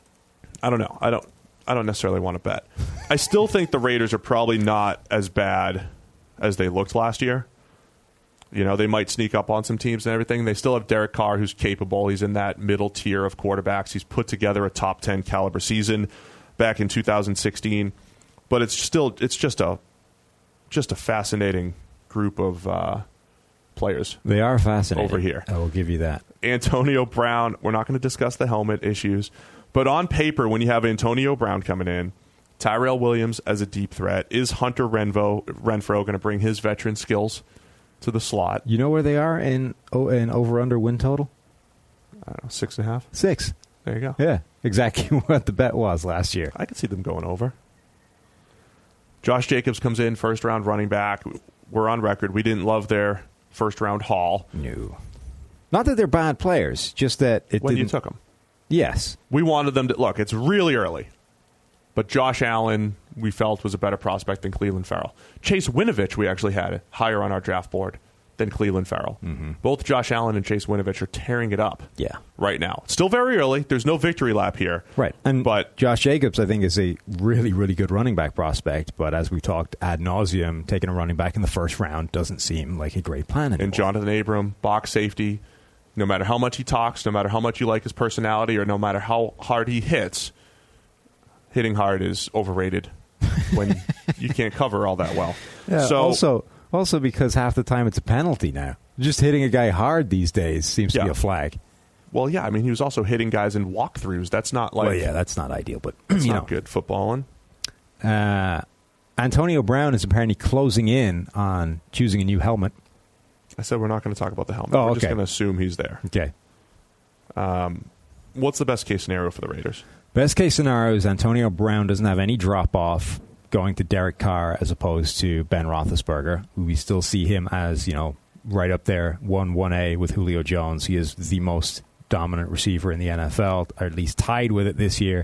I don't know. I don't I don't necessarily want to bet. I still think the Raiders are probably not as bad as they looked last year. You know, they might sneak up on some teams and everything. They still have Derek Carr, who's capable. He's in that middle tier of quarterbacks. He's put together a top ten caliber season back in two thousand sixteen. But it's still it's just a just a fascinating group of uh, players. They are fascinating. Over here. I will give you that. Antonio Brown, we're not going to discuss the helmet issues, but on paper, when you have Antonio Brown coming in, Tyrell Williams as a deep threat, is Hunter Renfrow, Renfrow going to bring his veteran skills to the slot? You know where they are in in over-under win total? I don't know, six and a half? Six. There you go. Yeah, exactly what the bet was last year. I could see them going over. Josh Jacobs comes in, first-round running back. We're on record. We didn't love their first-round haul. No. Not that they're bad players, just that it When didn't... you took them. Yes. We wanted them to... Look, it's really early. But Josh Allen, we felt, was a better prospect than Cleveland Farrell. Chase Winovich, we actually had higher on our draft board than Cleveland Farrell. Mm-hmm. Both Josh Allen and Chase Winovich are tearing it up Yeah. right now. Still very early. There's no victory lap here. Right. And but Josh Jacobs, I think, is a really, really good running back prospect. But as we talked ad nauseum, taking a running back in the first round doesn't seem like a great plan anymore. And Jonathan Abram, box safety, no matter how much he talks, no matter how much you like his personality, or no matter how hard he hits, hitting hard is overrated when you can't cover all that well. Yeah, so also, also because half the time it's a penalty now. Just hitting a guy hard these days seems Yeah. to be a flag. Well, yeah, I mean, he was also hitting guys in walkthroughs. That's not like... Well, yeah, that's not ideal, but that's you not know. good footballing. Uh, Antonio Brown is apparently closing in on choosing a new helmet. I said we're not going to talk about the helmet. Oh, we're okay. just going to assume he's there. Okay. What's the best case scenario for the Raiders? Best case scenario is Antonio Brown doesn't have any drop-off going to Derek Carr as opposed to Ben Roethlisberger. We still see him as, you know, right up there, one one A with Julio Jones. He is the most dominant receiver in the N F L, or at least tied with it this year.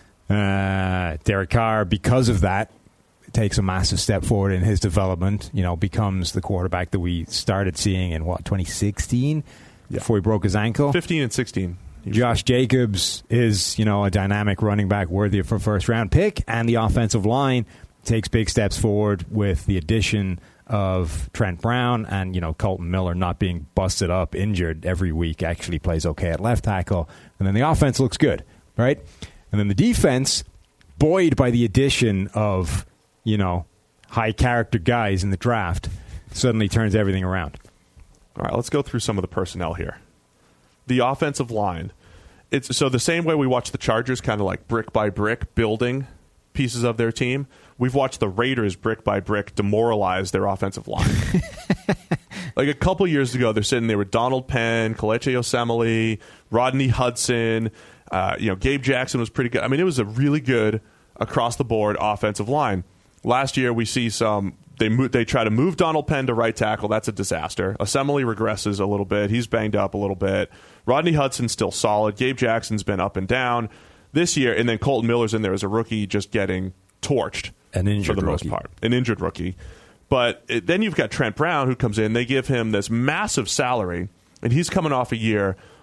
Uh, Derek Carr, because of that, takes a massive step forward in his development, you know, becomes the quarterback that we started seeing in, what, twenty sixteen? Yeah. Before he broke his ankle? fifteen and sixteen. Josh Jacobs is, you know, a dynamic running back worthy of a first-round pick, and the offensive line takes big steps forward with the addition of Trent Brown and, you know, Colton Miller not being busted up, injured every week, actually plays okay at left tackle. And then the offense looks good, right? And then the defense, buoyed by the addition of, you know, high-character guys in the draft, suddenly turns everything around. All right, let's go through some of the personnel here. The offensive line. It's so the same way we watch the Chargers kind of like brick by brick building pieces of their team, we've watched the Raiders brick by brick demoralize their offensive line. Like a couple years ago, they're sitting there with Donald Penn, Kelechi Osemele, Rodney Hudson. Uh, you know, Gabe Jackson was pretty good. I mean, it was a really good across the board offensive line. Last year, we see some. They mo- they try to move Donald Penn to right tackle. That's a disaster. Osemele regresses a little bit. He's banged up a little bit. Rodney Hudson's still solid. Gabe Jackson's been up and down this year. And then Colton Miller's in there as a rookie just getting torched An injured for the rookie. most part. An injured rookie. But it, then you've got Trent Brown who comes in. They give him this massive salary, and he's coming off a year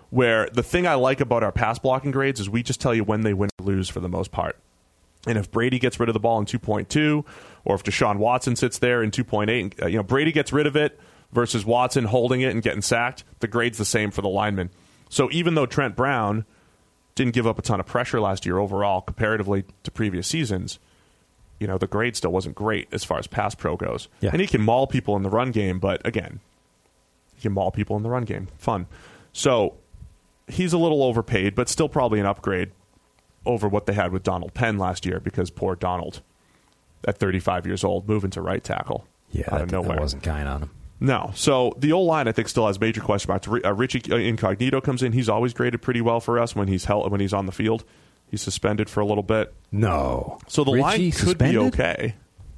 where the thing I like about our pass blocking grades is we just tell you when they win or lose for the most part. And if Brady gets rid of the ball in two point two, or if Deshaun Watson sits there in two point eight, uh, you know, Brady gets rid of it versus Watson holding it and getting sacked, the grade's the same for the lineman. So even though Trent Brown didn't give up a ton of pressure last year overall comparatively to previous seasons, you know, the grade still wasn't great as far as pass pro goes. Yeah. And he can maul people in the run game, but again, he can maul people in the run game. Fun. So he's a little overpaid, but still probably an upgrade over what they had with Donald Penn last year, because poor Donald, at thirty-five years old, moving to right tackle Yeah, out that, of nowhere. that wasn't kind on him. No. So the O-line, I think, still has major question marks. Uh, Richie Incognito comes in. He's always graded pretty well for us when he's held, when he's on the field. He's suspended for a little bit. No. So the Richie line could suspended? be okay.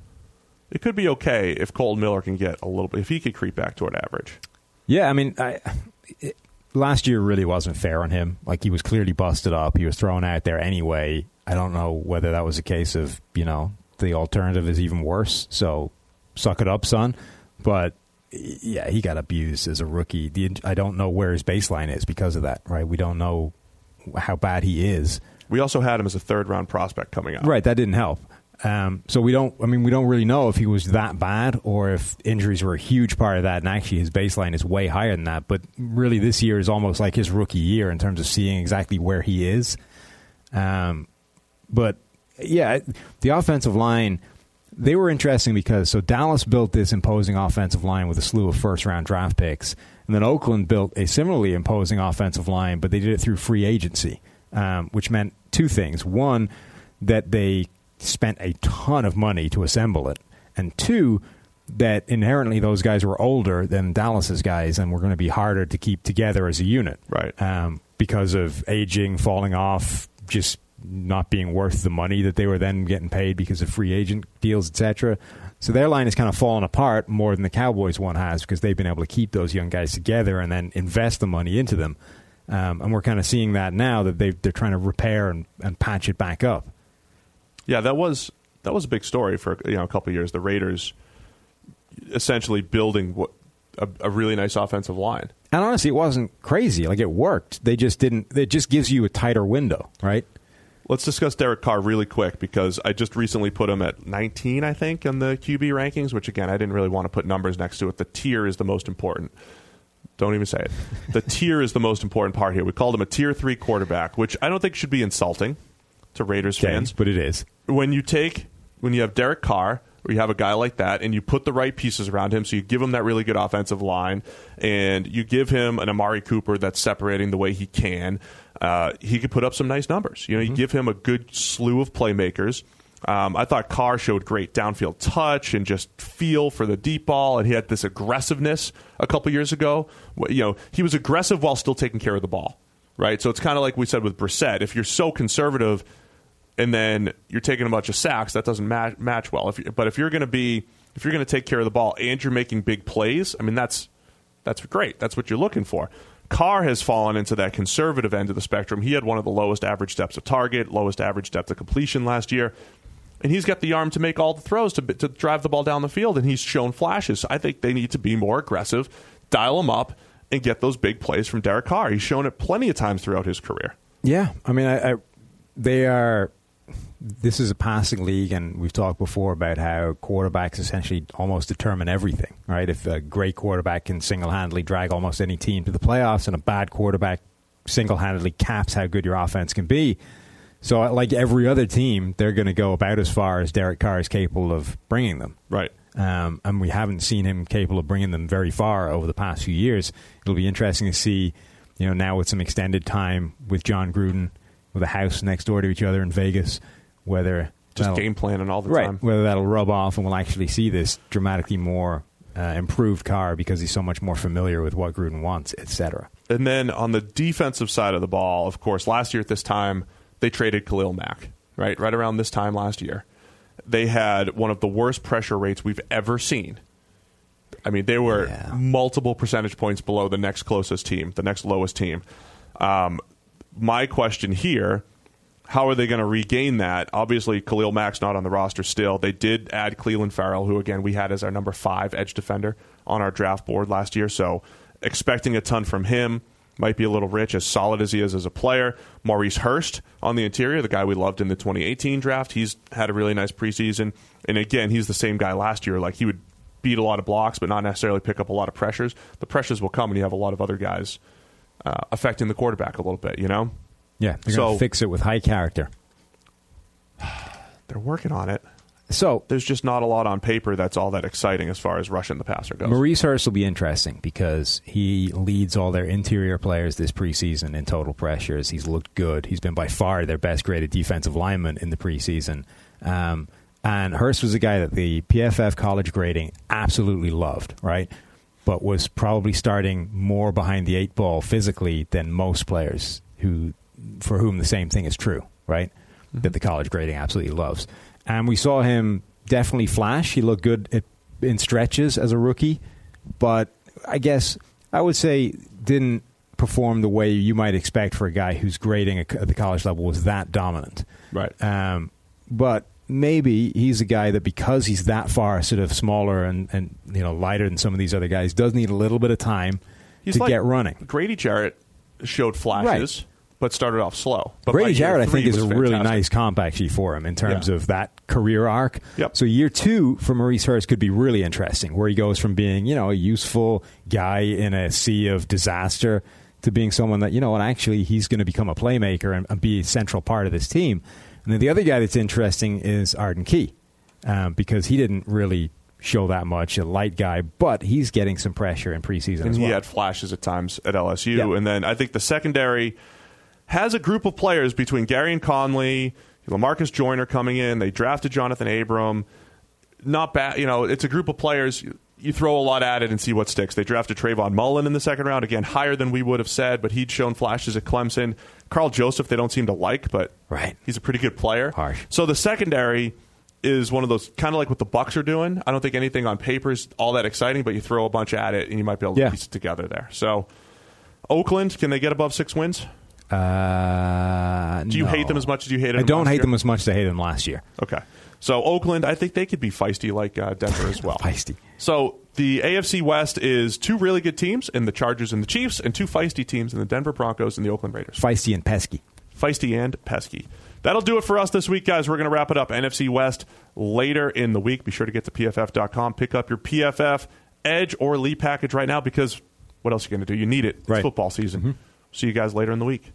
It could be okay if Colton Miller can get a little bit, if he could creep back toward average. Yeah, I mean, I, it, last year really wasn't fair on him. Like, he was clearly busted up. He was thrown out there anyway. I don't know whether that was a case of, you know, the alternative is even worse. So suck it up, son. But yeah, he got abused as a rookie. The, I don't know where his baseline is because of that, right? We don't know how bad he is. We also had him as a third-round prospect coming up. Right, that didn't help. Um, so we don't, I mean, we don't really know if he was that bad or if injuries were a huge part of that, and actually his baseline is way higher than that. But really this year is almost like his rookie year in terms of seeing exactly where he is. Um, but, yeah, the offensive line, they were interesting because, so Dallas built this imposing offensive line with a slew of first-round draft picks, and then Oakland built a similarly imposing offensive line, but they did it through free agency, um, which meant two things. One, that they spent a ton of money to assemble it, and two, that inherently those guys were older than Dallas's guys and were going to be harder to keep together as a unit, right? Um, because of aging, falling off, just not being worth the money that they were then getting paid because of free agent deals, et cetera. So their line has kind of fallen apart more than the Cowboys one has, because they've been able to keep those young guys together and then invest the money into them. Um, and we're kind of seeing that now, that they've, they're trying to repair and, and patch it back up. Yeah, that was that was a big story for you know a couple of years. The Raiders essentially building what a, a really nice offensive line. And honestly, it wasn't crazy. Like, it worked. They just didn't. It just gives you a tighter window, right? Let's discuss Derek Carr really quick, because I just recently put him at nineteen, I think, in the Q B rankings, which, again, I didn't really want to put numbers next to it. The tier is the most important. Don't even say it. The tier is the most important part here. We called him a tier three quarterback, which I don't think should be insulting to Raiders Okay, fans. but it is. When you take, when you have Derek Carr, or you have a guy like that, and you put the right pieces around him, so you give him that really good offensive line, and you give him an Amari Cooper that's separating the way he can, uh, he could put up some nice numbers. You know, you Mm-hmm. give him a good slew of playmakers. Um, I thought Carr showed great downfield touch and just feel for the deep ball, and he had this aggressiveness a couple years ago. You know, he was aggressive while still taking care of the ball, right? So it's kind of like we said with Brissett. If you're so conservative and then you're taking a bunch of sacks, that doesn't match, match well. If you, but if you're going to be, if you're going to take care of the ball and you're making big plays, I mean, that's that's great. That's what you're looking for. Carr has fallen into that conservative end of the spectrum. He had one of the lowest average depths of target, lowest average depth of completion last year. And he's got the arm to make all the throws to to drive the ball down the field, and he's shown flashes. I think they need to be more aggressive, dial him up, and get those big plays from Derek Carr. He's shown it plenty of times throughout his career. Yeah, I mean, I, I, they are. This is a passing league, and we've talked before about how quarterbacks essentially almost determine everything, right? If a great quarterback can single-handedly drag almost any team to the playoffs, and a bad quarterback single-handedly caps how good your offense can be. So, like every other team, they're going to go about as far as Derek Carr is capable of bringing them. Right. Um, and we haven't seen him capable of bringing them very far over the past few years. It'll be interesting to see, you know, now with some extended time with John Gruden, with a house next door to each other in Vegas, whether just game planning all the right, time. Whether that'll rub off and we'll actually see this dramatically more uh, improved Carr because he's so much more familiar with what Gruden wants, et cetera. And then on the defensive side of the ball, of course, last year at this time, they traded Khalil Mack, right? Right around this time last year. They had one of the worst pressure rates we've ever seen. I mean, they were yeah. multiple percentage points below the next closest team, the next lowest team. Um, my question here, how are they going to regain that? Obviously, Khalil Mack's not on the roster still. They did add Cleveland Farrell, who, again, we had as our number five edge defender on our draft board last year, so expecting a ton from him. might be a little rich, as solid as he is as a player. Maurice Hurst on the interior, the guy we loved in the twenty eighteen draft, he's had a really nice preseason. And again, he's the same guy last year. Like, he would beat a lot of blocks, but not necessarily pick up a lot of pressures. The pressures will come when you have a lot of other guys uh, affecting the quarterback a little bit, you know? Yeah, they're so, going to fix it with high character. They're working on it. So there's just not a lot on paper that's all that exciting as far as rushing the passer goes. Maurice Hurst will be interesting because he leads all their interior players this preseason in total pressures. He's looked good. He's been by far their best graded defensive lineman in the preseason. Um, and Hurst was a guy that the P F F college grading absolutely loved, right? But was probably starting more behind the eight ball physically than most players who, for whom the same thing is true, right? Mm-hmm. That the college grading absolutely loves. And we saw him definitely flash. He looked good at, in stretches as a rookie, but I guess I would say didn't perform the way you might expect for a guy whose grading at the college level was that dominant. Right. Um, but maybe he's a guy that, because he's that far sort of smaller and, and you know lighter than some of these other guys, does need a little bit of time he's to like get running. Grady Jarrett showed flashes. Right. But started off slow. But Grady Jarrett, I think, is a fantastic. really nice comp, actually, for him in terms yeah. of that career arc. Yep. So year two for Maurice Hurst could be really interesting, where he goes from being, you know, a useful guy in a sea of disaster to being someone that, you know, and actually he's going to become a playmaker and, and be a central part of this team. And then the other guy that's interesting is Arden Key, um, because he didn't really show that much, a light guy, but he's getting some pressure in preseason and as well. He had flashes at times at L S U. Yep. And then I think the secondary has a group of players between Gary and Conley, LaMarcus Joyner coming in. They drafted Jonathan Abram. Not bad. You know, it's a group of players. You throw a lot at it and see what sticks. They drafted Trayvon Mullen in the second round. Again, higher than we would have said, but he'd shown flashes at Clemson. Carl Joseph, they don't seem to like, but right. he's a pretty good player. Harsh. So the secondary is one of those, kind of like what the Bucs are doing. I don't think anything on paper is all that exciting, but you throw a bunch at it and you might be able to yeah. piece it together there. So Oakland, can they get above six wins? Uh, Do you no. hate them as much as you hated them I don't last hate year? them as much as I hated them last year. Okay. So Oakland, I think they could be feisty like uh, Denver as well. Feisty. So the A F C West is two really good teams in the Chargers and the Chiefs, and two feisty teams in the Denver Broncos and the Oakland Raiders. Feisty and pesky. Feisty and pesky. That'll do it for us this week, guys. We're going to wrap it up. N F C West later in the week. Be sure to get to P F F dot com. Pick up your P F F Edge or Elite package right now, because what else are you going to do? You need it. It's right. football season. Mm-hmm. See you guys later in the week.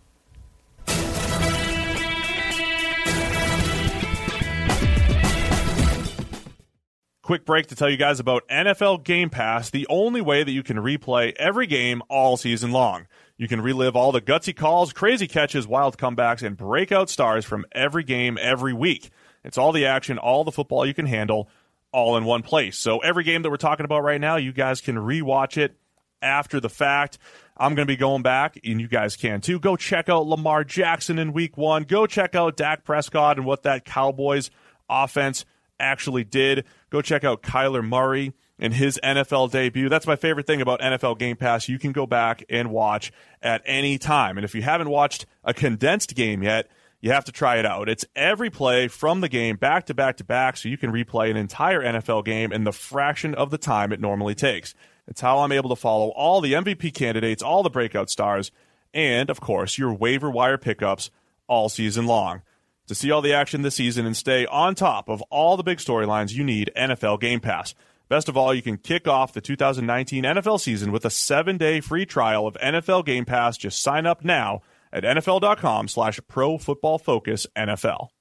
Quick break to tell you guys about N F L Game Pass, the only way that you can replay every game all season long. You can relive all the gutsy calls, crazy catches, wild comebacks, and breakout stars from every game every week. It's all the action, all the football you can handle, all in one place. So every game that we're talking about right now, you guys can rewatch it after the fact. I'm going to be going back, and you guys can too. Go check out Lamar Jackson in week one. Go check out Dak Prescott and what that Cowboys offense actually did. Go check out Kyler Murray and his N F L debut. That's my favorite thing about N F L Game Pass. You can go back and watch at any time. And if you haven't watched a condensed game yet, you have to try it out. It's every play from the game back to back to back, so you can replay an entire N F L game in the fraction of the time it normally takes. It's how I'm able to follow all the M V P candidates, all the breakout stars, and, of course, your waiver wire pickups all season long. To see all the action this season and stay on top of all the big storylines, you need N F L Game Pass. Best of all, you can kick off the two thousand nineteen N F L season with a seven-day free trial of N F L Game Pass. Just sign up now at N F L dot com slash Pro Football Focus N F L.